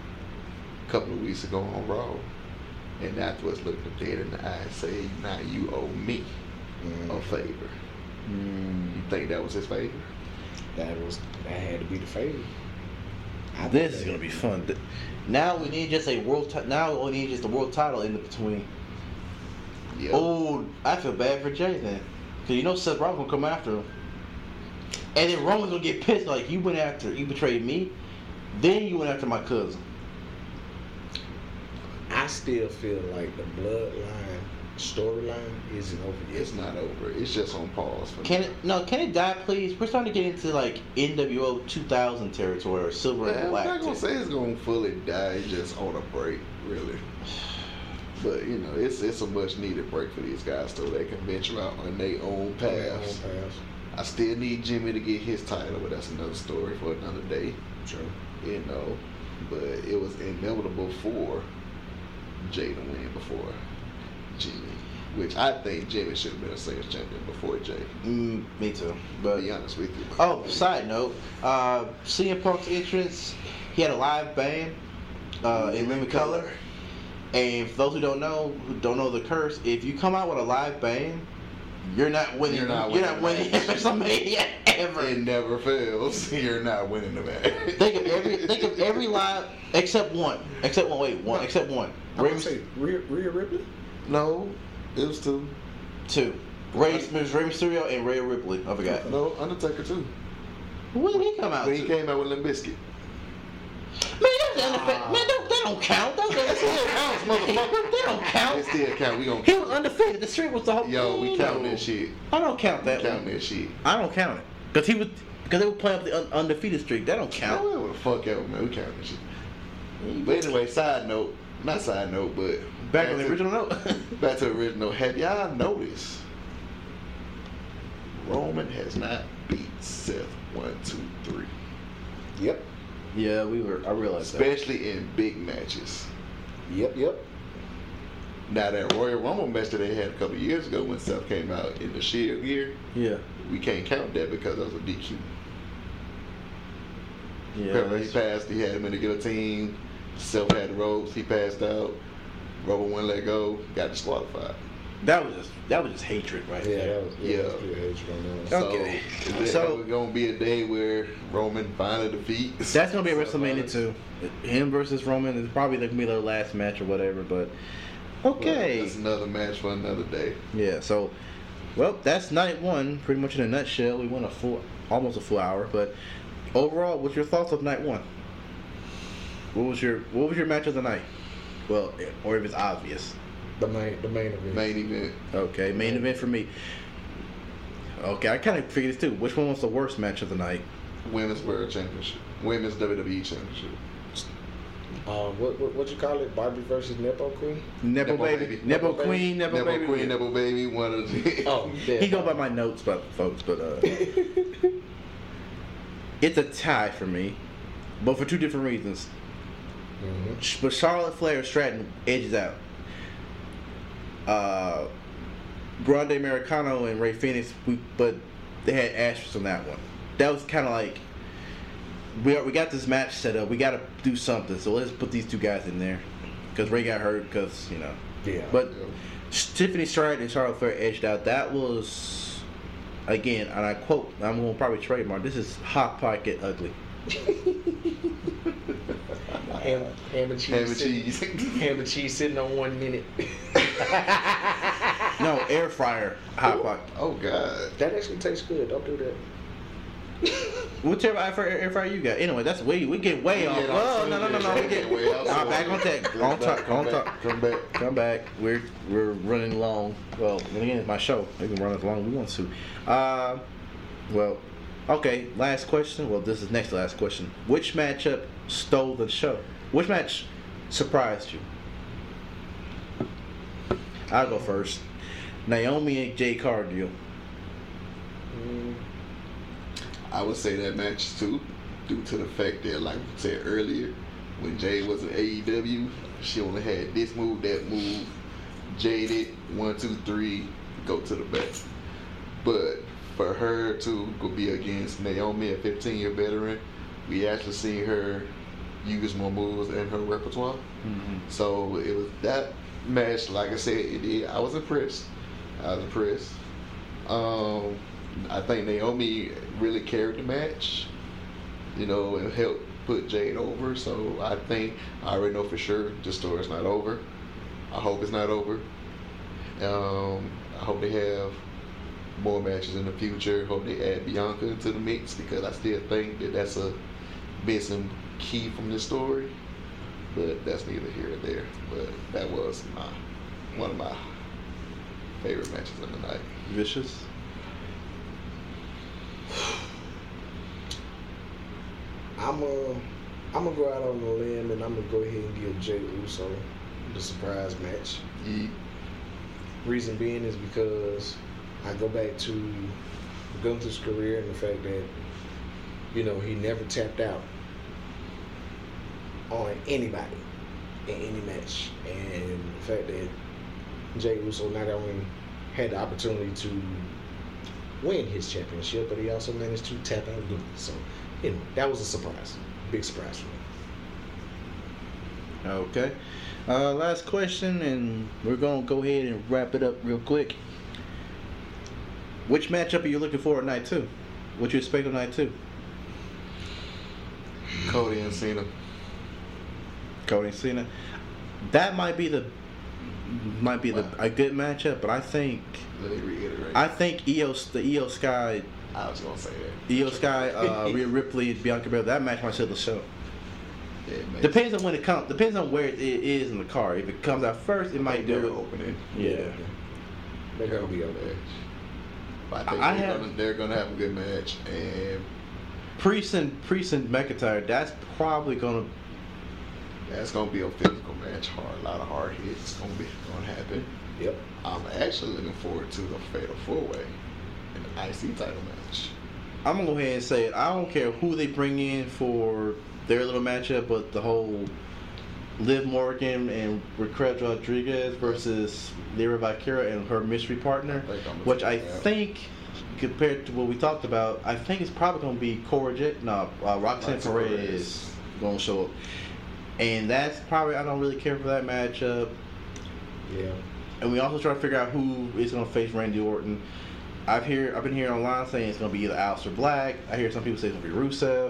a couple of weeks ago on Raw. And afterwards looked him dead in the eye and say, "Now you owe me mm. a favor." Mm. You think that was his favor? That was that had to be the favor. I this is gonna be fun. Now we need just a world. T- now we need just a world title in between. Yep. Oh, I feel bad for Jay then, cause you know Seth Rollins gonna come after him, and then Roman's gonna get pissed like you went after, you betrayed me, then you went after my cousin. I still feel like the bloodline storyline isn't over yet. It's not over. It's just on pause for Can now. it no? Can it die, please? We're starting to get into like N W O two thousand territory or Silver Man, and I'm Black. not gonna territory. say it's gonna fully die. It's just on a break, really. But you know, it's it's a much needed break for these guys so they can venture out on their own paths. I still need Jimmy to get his title, but that's another story for another day. Sure. You know, but it was inevitable for Jay to win before Jimmy, which I think Jimmy should have been a singles champion before Jay. Mm, me too. To But be honest with you. oh, side note, uh, C M Punk's entrance, he had a live band uh, in living color. And for those who don't know, who don't know the curse, if you come out with a live band, you're not winning. You're not You're not winning winning the match. WrestleMania ever. It never fails. You're not winning the match. Think of every think of every live except one, except one. Wait, one except one. I Ray would say Rhea, Rhea Ripley. No, it was two. two. Ray, Ray Mysterio and Rhea Ripley. I forgot. No, Undertaker too. When did he come out? When he to? came out with Limp Bizkit. Man, that's undefeated. Man, don't, that don't count. That don't still counts, motherfucker. That don't count. It still count. We gonna He was undefeated. The streak was the whole. Yo, we Man, count no. that shit. I don't count We that. count one. that shit. I don't count it because he was because they were playing up the un- undefeated streak. That don't count. Man, what the fuck ever, man. We count that shit. But anyway, side note, not side note, but Back on the to- original note. Back to the original. Have y'all noticed Roman has not beat Seth one, two, three, Yep. Yeah, we were. I realized that. especially in big matches. Yep. Yep. Now that Royal Rumble match that they had a couple of years ago when Seth came out in the Shield gear, Yeah. we can't count that because that was a D Q. Yeah. Remember, he that's- passed. He had him in the guillotine. Seth had the ropes. He passed out. Roman wouldn't let go. Got disqualified. That was just that was just hatred right Yeah. there. That was, yeah. Yeah. That was pretty hatred on that one. Okay. So, is So- there gonna be a day where Roman finally defeats? That's gonna be at Seth WrestleMania Rollins? too. Him versus Roman is probably gonna be their last match or whatever. But okay. That's another match for another day. Yeah, so, well, that's night one, pretty much in a nutshell. We went a full, almost a full hour, but overall, what's your thoughts of night one? What was your What was your match of the night? Well, or if it's obvious. The main, the main event. Main event. Okay, main event for me. Okay, I kind of figured this too. Which one was the worst match of the night? Women's World Championship. Women's W W E Championship. Uh, what, what what you call it? Barbie versus Nepo Queen. Nepo, Nepo baby, baby. Nepo Nepo queen, Nepo, Nepo baby. Queen, Nepo Baby, one of the. Oh, yeah. He go by my notes, but folks, but uh, it's a tie for me, but for two different reasons. Mhm. But Charlotte Flair Stratton edges out. Uh, Grande Americano and Ray Phoenix, we, but they had asterisks on that one. That was kind of like we we got this match set up. We got to do something, so let's put these two guys in there because Ray got hurt because you know. Yeah. But Yeah. Tiffany Stratton and Charlotte Flair edged out. That was again, and I quote, I'm gonna probably trademark. This is hot pocket ugly. ham, ham and cheese. Ham and sitting- cheese. ham and cheese sitting on one minute. No, air fryer hot pocket. Oh God. That actually tastes good. Don't do that. Whichever air fryer, air fryer you got. Anyway, that's way we get way We off. get Oh off no no no no. We get way off. nah, back on track. Come On back, talk. come On back, talk. Come back. Come back. We're we're running long. Well, then again, it's my show. We can run as long as we want to. Uh, well, okay. Last question. Well, this is next to last question. Which matchup stole the show? Which match surprised you? I'll go first. Naomi and Jay Cargill. Mm, I would say that match too, due to the fact that, like we said earlier, when Jay was in A E W, she only had this move, that move, jaded, one, two, three, go to the back. But for her to go be against Naomi, a fifteen-year veteran, we actually seen her use more moves in her repertoire. Mm-hmm. So it was that match. Like I said, it did. I was impressed. I was impressed. Um, I think Naomi really carried the match, you know, and helped put Jade over. So I think I already know for sure the story's not over. I hope it's not over. Um, I hope they have more matches in the future. Hope they add Bianca into the mix because I still think that that's a missing key from the story. But that's neither here nor there. But that was my one of my favorite matches of the night. Vicious. I'm uh, I'm gonna go out on a limb and I'm gonna go ahead and give Jey Uso the surprise match. Yeah. Reason being is because I go back to Gunther's career and the fact that, you know, he never tapped out on anybody in any match. And the fact that Jey Uso not only had the opportunity to win his championship, but he also managed to tap out Gunther. So, you know, that was a surprise. Big surprise for me. Okay. Uh, last question, and we're going to go ahead and wrap it up real quick. Which matchup are you looking for at night two? What you expect on night two? Cody and Cena. Cody and Cena. That might be the might be the Wow. a good matchup, but I think Let me reiterate. I think E O the E O Sky I was gonna say that. E O Sky uh, Rhea Ripley Bianca Belair, that match might sell the show. Yeah, it makes Depends on when it comes. Depends on where it is in the card. If it comes out first, it might they're do it. opening. Yeah. They're going to be over there. But I think I they're, have- gonna, they're gonna have a good match, and Priest and Priest and McIntyre. That's probably gonna. that's gonna be a physical match. Hard, a lot of hard hits gonna be gonna happen. Yep. I'm actually looking forward to the Fatal Four Way in the I C title match. I'm gonna go ahead and say it. I don't care who they bring in for their little matchup, but the whole Liv Morgan and Raquel Rodriguez versus Lyra Valkyria and her mystery partner, I think I'm gonna which check I that out. think, compared to what we talked about, I think it's probably gonna be Cora Jet, no, uh, Roxanne Roxanne Perez Perez. gonna show up, and that's probably I don't really care for that matchup. Yeah. And we also try to figure out who is going to face Randy Orton. I've hear I've been hearing online saying it's going to be either Aleister Black. I hear some people say it's going to be Rusev.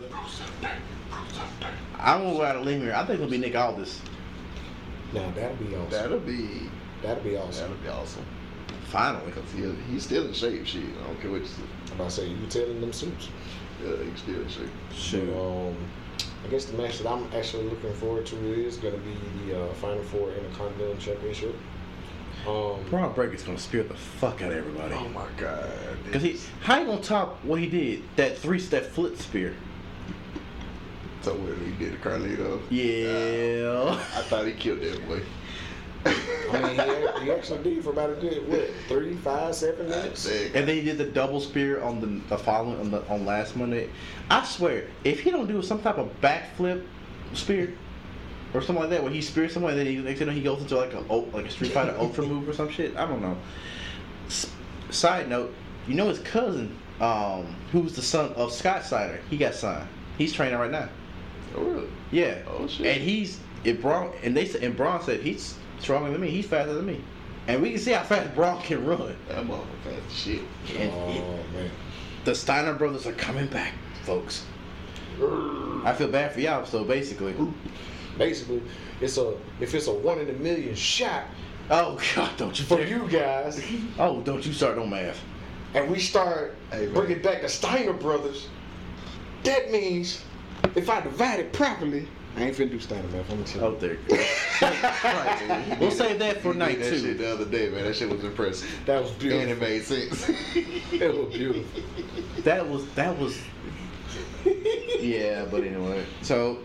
I'm going to go out on a limb here. I think it's going to be Nick Aldis. Now, that'll be awesome. That'll be That'll be awesome. that'll be awesome Finally. because he he's still in shape. Shit, I don't care what you say. I'm about to say, you can tell in them suits. Yeah, he's still in shape. Shoot. Um, I guess the match that I'm actually looking forward to is going to be the uh, Final Four Intercontinental Championship. Um, Braun Breaker's going to spear the fuck out of everybody. Oh my god. Because he, how you going to top what he did? That three step flip spear. So what he did to Carlito? Yeah. I thought he killed that boy. I mean, he, he actually did for about a good, what, three, five, seven minutes? Sick. And then he did the double spear on the, the following on, the, on last Monday. I swear, if he don't do some type of backflip spear or something like that, where he spears someone, and then he next thing you know, he goes into like a ul- like a Street Fighter Ultra move or some shit. I don't know. S- side note, you know his cousin, um, who's the son of Scott Steiner, he got signed. He's training right now. Oh really? Yeah. Oh shit. And he's and Braun and they said and Braun said he's stronger than me. He's faster than me. And we can see how fast Braun can run. That motherfucker fast as shit. And Oh, man. the Steiner brothers are coming back, folks. I feel bad for y'all. So basically, Basically, it's a if it's a one in a million shot oh god, don't you for dare. you guys, Oh, don't you start no math. and we start Hey, man. bringing back the Steiner brothers, that means if I divide it properly, I ain't finna do Steiner math. I'm gonna tell Oh, you. there. We'll We'll save that for night that two. Shit the other day, man. That shit was impressive. That was And beautiful. it made sense. It was beautiful. That was that was. Yeah, but anyway, so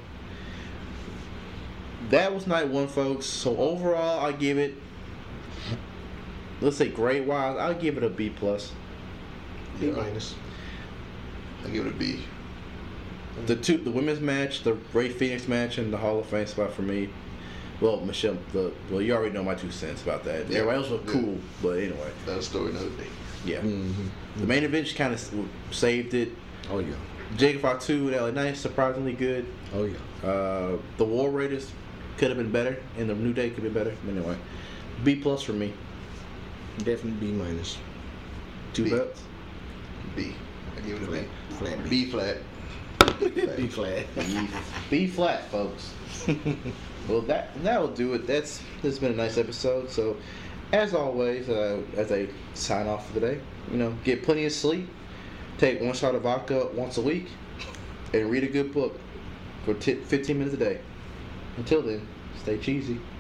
that was night one, folks. So overall, I give it. Let's say grade wise, I'll give it a B plus. B Yeah. minus. I give it a B. The two, the women's match, the Ray Phoenix match, and the Hall of Fame spot for me. Well, Michelle, the well, you already know my two cents about that. Yeah. Everybody else was Yeah. cool, but anyway, That's a story another day. yeah. Mm-hmm. The main event kind of saved it. Oh yeah. Jacob Fatu and L A Knight surprisingly good. Oh yeah. Uh, the War Raiders could have been better, and the New Day could be better. Anyway, B plus for me. Definitely B minus. Two B. belts. B. I give it a Flat. B. Flat B. B flat. B flat. B flat, folks. Well, that that will do it. That's this has been a nice episode. So, as always, uh, as I sign off for the day, you know, get plenty of sleep, take one shot of vodka once a week, and read a good book for t- fifteen minutes a day. Until then, stay cheesy.